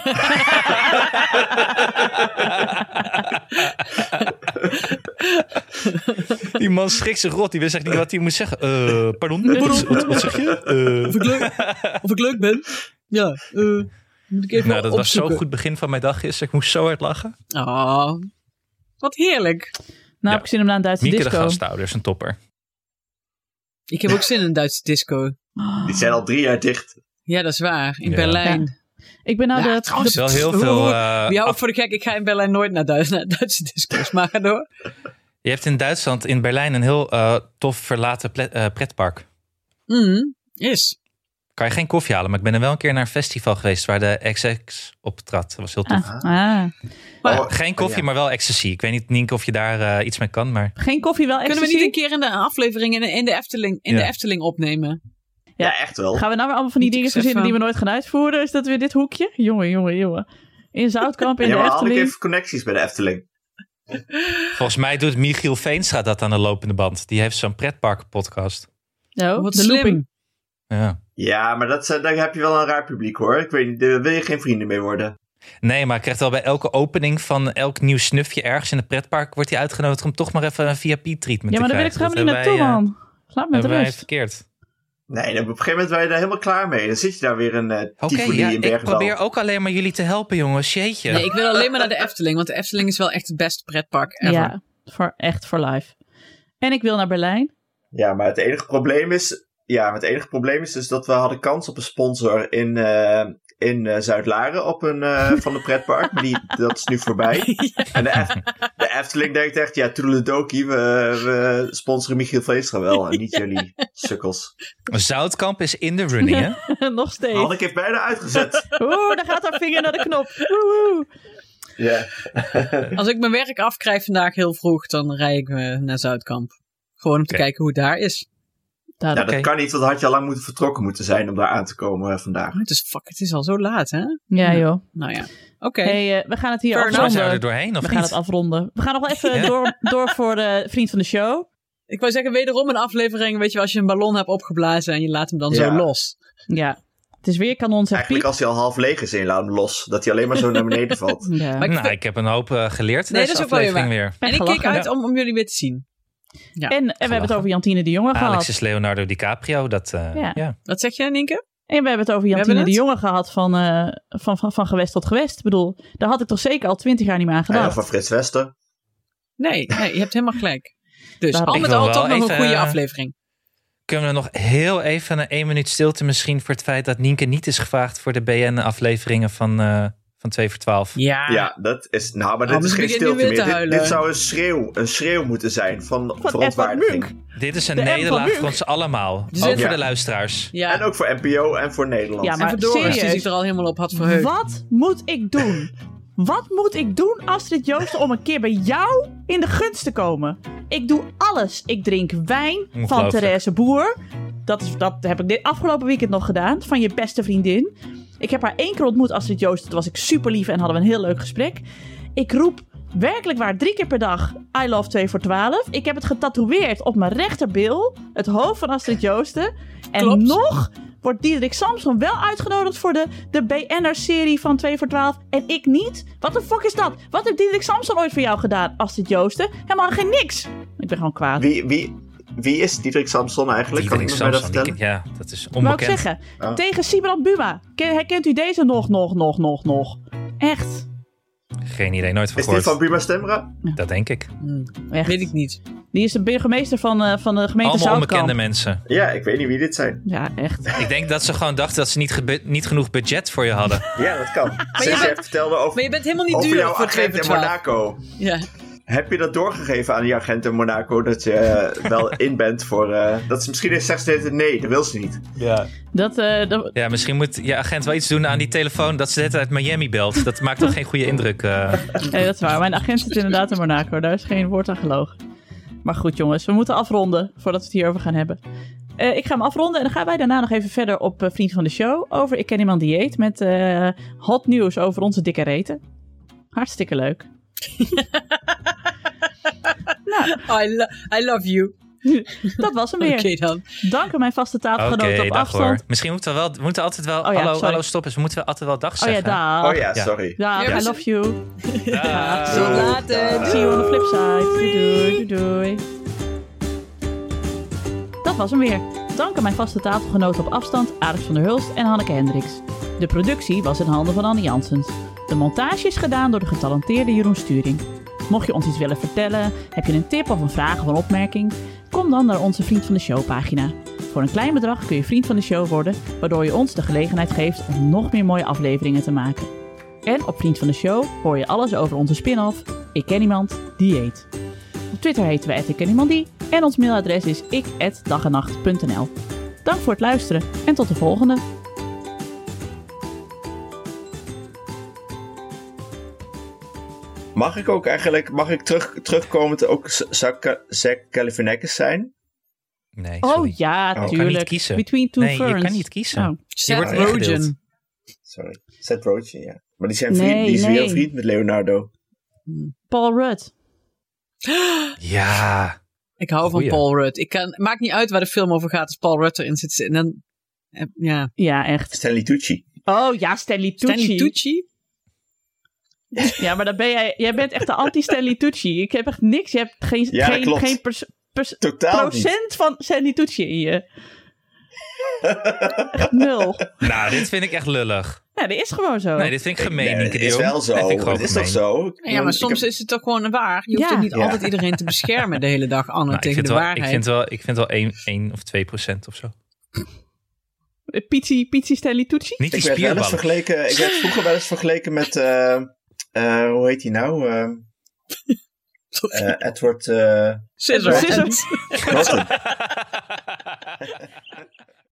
S3: Die man schrikt zich rot. Die wist echt niet wat hij moest zeggen. Pardon? Wat zeg je?
S2: Of ik leuk ben? Ja. Moet ik even
S3: Nou, dat was
S2: opzoeken.
S3: zo'n goed begin van mijn dag gisteren. Ik moest zo hard lachen.
S2: Oh, wat heerlijk.
S4: Nou, heb ik zin om naar een Duitse
S3: Mieke de
S4: disco.
S3: gasthouder is een topper.
S2: Ik heb ook zin in een Duitse disco.
S5: Die zijn al 3 jaar dicht.
S2: Ja, dat is waar. In
S3: Ja.
S2: Berlijn.
S4: Ik ben nou
S2: Ja,
S4: de
S2: trouwens,
S3: Wel heel veel...
S2: Wie houdt voor de gek? Ik ga in Berlijn nooit naar Duitse disco's. Maar ga door.
S3: Je hebt in Duitsland, in Berlijn, een heel tof verlaten pretpark.
S2: Is.
S3: Kan je geen koffie halen, maar ik ben er wel een keer naar een festival geweest waar de XX optrad. Dat was heel tof. Geen koffie, maar wel ecstasy. Ik weet niet, Nienke, of je daar iets mee kan, maar...
S4: Geen koffie, wel
S2: Kunnen we
S4: ecstasy?
S2: niet een keer in de aflevering in de Efteling opnemen?
S5: Ja, echt wel.
S4: Gaan we nou weer allemaal van die
S2: Moet ik
S4: dingen verzinnen die we nooit gaan uitvoeren? Is dat weer dit hoekje? Jongen. In Zoutkamp, in
S5: Ja,
S4: de
S5: maar had ik
S4: Efteling.
S5: even connecties bij de Efteling.
S3: Volgens mij doet Michiel Veenstra dat aan de lopende band. Die heeft zo'n pretpark-podcast.
S4: Oh,
S2: Wat
S4: de
S2: slim.
S4: looping.
S3: Ja.
S5: Ja, maar daar heb je wel een raar publiek hoor. Ik weet niet, daar wil je geen vrienden mee worden.
S3: Nee, maar ik krijg wel bij elke opening van elk nieuw snufje ergens in het pretpark... wordt hij uitgenodigd om toch maar even een VIP-treatment
S4: Ja, maar
S3: te
S4: daar wil ik
S3: krijgen.
S4: gewoon niet naartoe, man. Laat me met
S3: Hebben wij
S4: rust.
S3: verkeerd.
S5: Nee, op een gegeven moment ben je daar helemaal klaar mee. Dan zit je daar weer een
S3: Oké,
S5: Tivoli
S3: ja,
S5: in
S3: ik
S5: Bergendal.
S3: probeer ook alleen maar jullie te helpen, jongens. Jeetje.
S2: Nee, ik wil alleen maar naar de Efteling. Want de Efteling is wel echt het beste pretpark ever.
S4: Ja, echt voor life. En ik wil naar Berlijn.
S5: Ja, maar het enige probleem is... Ja, het enige probleem is dus dat we hadden kans op een sponsor in Zuid-Laren op een van de pretpark. Maar dat is nu voorbij. Ja. En de Efteling denkt echt, ja, toedeledokie, we sponsoren Michiel Veenstra wel. En niet jullie sukkels.
S3: Zoutkamp is in de running, hè?
S4: Nog steeds.
S5: Hanneke heeft bijna uitgezet.
S4: Daar gaat haar vinger naar de knop. Woehoe.
S5: Ja.
S2: Als ik mijn werk afkrijg vandaag heel vroeg, dan rij ik naar Zoutkamp. Gewoon om te kijken hoe het daar is.
S5: Nou,
S3: Oké.
S5: dat kan niet, want had je al lang vertrokken moeten zijn om daar aan te komen vandaag.
S2: Het is al zo laat, hè?
S4: Ja, joh.
S2: Nou ja, oké.
S4: Hey, we gaan het hier
S2: Fair
S3: Zo zijn we er
S4: afronden.
S3: doorheen, of
S4: We gaan
S3: niet?
S4: het afronden. We gaan nog wel even door voor de vriend van de show.
S2: Ik wou zeggen, wederom een aflevering, weet je wel, als je een ballon hebt opgeblazen en je laat hem dan zo
S5: Ja.
S2: los.
S4: Ja, het is weer kanon, zegt
S5: Eigenlijk
S4: Piep.
S5: als hij al half leeg is en je laat hem los, dat hij alleen maar zo naar beneden valt.
S4: Ja.
S2: Maar
S3: Nou, ik heb een hoop geleerd in
S2: Nee,
S3: deze
S2: dat is ook wel
S3: aflevering
S2: weer
S3: weer.
S2: En ik
S4: gelachen.
S2: keek uit om jullie weer te zien. Ja.
S4: En we hebben het over Jantine de Jonge
S3: Alex
S4: gehad.
S3: is Leonardo DiCaprio. Dat,
S4: Ja.
S3: ja.
S2: Wat zeg je, Nienke?
S4: En we hebben het over
S2: We
S4: Jantine
S2: hebben
S4: de
S2: het?
S4: Jonge gehad van gewest tot gewest. Ik bedoel, daar had ik toch zeker al 20 jaar niet meer aan
S5: Ja,
S4: gedacht.
S5: van Frits Wester.
S2: Nee, je hebt helemaal gelijk. Dus
S4: Daarom.
S2: al
S3: Ik
S2: met
S3: wil
S2: al
S3: wel
S2: toch nog een
S3: even,
S2: goede aflevering.
S3: Kunnen we nog heel even een 1 minuut stilte misschien voor het feit dat Nienke niet is gevraagd voor de BN-afleveringen van 2 voor 12?
S5: Ja, dat is... Nou, maar dit is
S2: dus
S5: geen
S2: begin nu
S5: stilte
S2: weer te
S5: meer.
S2: huilen.
S5: Dit zou een schreeuw moeten zijn van verontwaardiging.
S3: Dit is een
S4: De M van
S3: nederlaag
S4: Munk.
S3: voor ons allemaal.
S2: Dus
S3: Ook
S2: het-
S3: voor
S5: Ja.
S3: de luisteraars.
S2: Ja,
S5: En ook voor NPO en voor Nederland.
S4: Ja,
S2: en
S4: maar
S2: voor Doris, die
S4: serieus.
S2: zich er al helemaal op had verheugd.
S4: Wat moet ik doen? Wat moet ik doen, Astrid Joosten, om een keer bij jou in de gunst te komen? Ik doe alles. Ik drink wijn van
S3: Ongelooflijk.
S4: Therese Boer. Dat heb ik dit afgelopen weekend nog gedaan. Van je beste vriendin. Ik heb haar 1 keer ontmoet, Astrid Joosten. Toen was ik super lief en hadden we een heel leuk gesprek. Ik roep werkelijk waar 3 keer per dag I love 2 voor 12. Ik heb het getatoeëerd op mijn rechterbil. Het hoofd van Astrid Joosten. En
S2: Klopt.
S4: nog wordt Diederik Samson wel uitgenodigd voor de BN'er-serie van 2 voor 12 en ik niet? Wat de fuck is dat? Wat heeft Diederik Samson ooit voor jou gedaan, Astrid Joosten? Helemaal geen niks. Ik ben gewoon kwaad.
S5: Wie is Diederik Samson eigenlijk?
S3: Diederik
S5: kan ik me dat
S3: Samson,
S5: vertellen?
S3: ja, dat is
S4: Wou ik
S3: onbekend.
S4: zeggen,
S5: Oh.
S4: tegen Sibrand Buma. Herkent u deze nog? Echt.
S3: Geen idee, nooit van
S5: Is die
S3: gehoord.
S5: van Buma Stemra?
S3: Dat denk ik.
S4: Echt.
S2: Weet ik niet.
S4: Die is de burgemeester van de gemeente
S3: Allemaal
S4: Zoutkamp.
S3: onbekende mensen.
S5: Ja, ik weet niet wie dit zijn.
S4: Ja, echt.
S3: Ik denk dat ze gewoon dachten dat ze niet genoeg budget voor je hadden.
S5: Ja, dat kan.
S2: je
S5: Ze
S2: bent-
S5: vertelde over,
S2: Maar je bent helemaal niet
S5: over
S2: duur
S5: jouw
S2: voor 2
S5: agent
S2: voor
S5: in
S2: 12.
S5: Monaco.
S2: Ja.
S5: Heb je dat doorgegeven aan die agent in Monaco? Dat je wel in bent voor... dat ze misschien eens zegt ze nee, dat wil ze niet.
S3: Ja.
S4: Dat,
S3: Ja, misschien moet je agent wel iets doen aan die telefoon dat ze net uit Miami belt. Dat maakt toch geen goede indruk.
S4: nee, dat is waar. Mijn agent zit inderdaad in Monaco. Daar is geen woord aan gelogen. Maar goed, jongens. We moeten afronden voordat we het hierover gaan hebben. Ik ga hem afronden en dan gaan wij daarna nog even verder op Vriend van de Show. Over Ik Ken Iemand Dieet. Met hot nieuws over onze dikke reten. Hartstikke leuk. Nou,
S2: I love you.
S4: dat was hem weer.
S2: Oké dan.
S4: Dank aan mijn vaste tafelgenoten
S3: Oké,
S4: op
S3: dag
S4: afstand.
S3: hoor. Misschien moeten we altijd wel...
S4: Oh ja, sorry.
S3: hallo, stop eens. We moeten wel altijd wel dag
S4: Oh ja,
S3: zeggen.
S4: dag.
S5: Oh ja,
S3: Ja.
S5: sorry.
S4: Dag,
S2: Ja,
S4: I love you.
S3: Dag.
S2: Tot later.
S4: See you on the flip side. Doei. Dat was hem weer. Dank aan mijn vaste tafelgenoten op afstand, Alex van der Hulst en Hanneke Hendricks. De productie was in handen van Anne Janssens. De montage is gedaan door de getalenteerde Jeroen Sturing. Mocht je ons iets willen vertellen, heb je een tip of een vraag of een opmerking? Kom dan naar onze Vriend van de Show pagina. Voor een klein bedrag kun je Vriend van de Show worden, waardoor je ons de gelegenheid geeft om nog meer mooie afleveringen te maken. En op Vriend van de Show hoor je alles over onze spin-off Ik Ken Iemand Die Eet. Op Twitter heten we @ikkenniemandie en ons mailadres is ik@dagenacht.nl. Dank voor het luisteren en tot de volgende.
S5: Mag ik terugkomen te ook Zach Galifianakis zijn?
S3: Nee, sorry.
S4: Oh ja,
S3: Je kan niet
S4: tuurlijk.
S3: kiezen.
S4: Between Two
S3: Nee,
S4: Ferns.
S3: je kan niet kiezen.
S4: Oh.
S3: Je wordt
S2: Seth
S3: ingedeeld.
S2: Rogen.
S5: Sorry. Seth Rogen, ja. Maar die zijn vriend, die is weer vriend met Leonardo.
S4: Paul Rudd.
S3: Ja.
S2: Ik hou van
S3: Goeie.
S2: Paul Rudd. Maakt niet uit waar de film over gaat als Paul Rudd erin zit. En dan, ja.
S4: Ja, echt.
S5: Stanley Tucci.
S4: Oh ja, Stanley Tucci.
S2: Stanley Tucci?
S4: Ja, maar dan ben jij bent echt de anti-Stanley Tucci. Ik heb echt niks. Je hebt geen
S5: Totaal
S4: procent van Stanley Tucci in je. Echt 0.
S3: Nou, dit vind ik echt lullig.
S4: Ja, dat is gewoon zo.
S3: Nee, dit vind ik gemeen,
S5: Nee,
S3: Nienke
S5: het
S3: de
S5: is
S3: Jong.
S5: wel zo.
S3: Dat vind ik gewoon
S5: Het is toch
S3: gemeen.
S5: zo?
S2: Ja, maar soms is het toch gewoon waar. Je hoeft
S4: Ja.
S2: toch niet
S5: Ja.
S2: altijd iedereen te beschermen de hele dag, Anne,
S3: Nou,
S2: tegen de waarheid.
S3: Ik vind wel 1 of 2% of zo.
S4: Pizzi Stanley Tucci?
S3: Niet die
S5: Ik werd
S3: spierballen.
S5: vroeger wel eens vergeleken met... hoe heet hij nou? Edward...
S2: Scissor.
S5: Norton.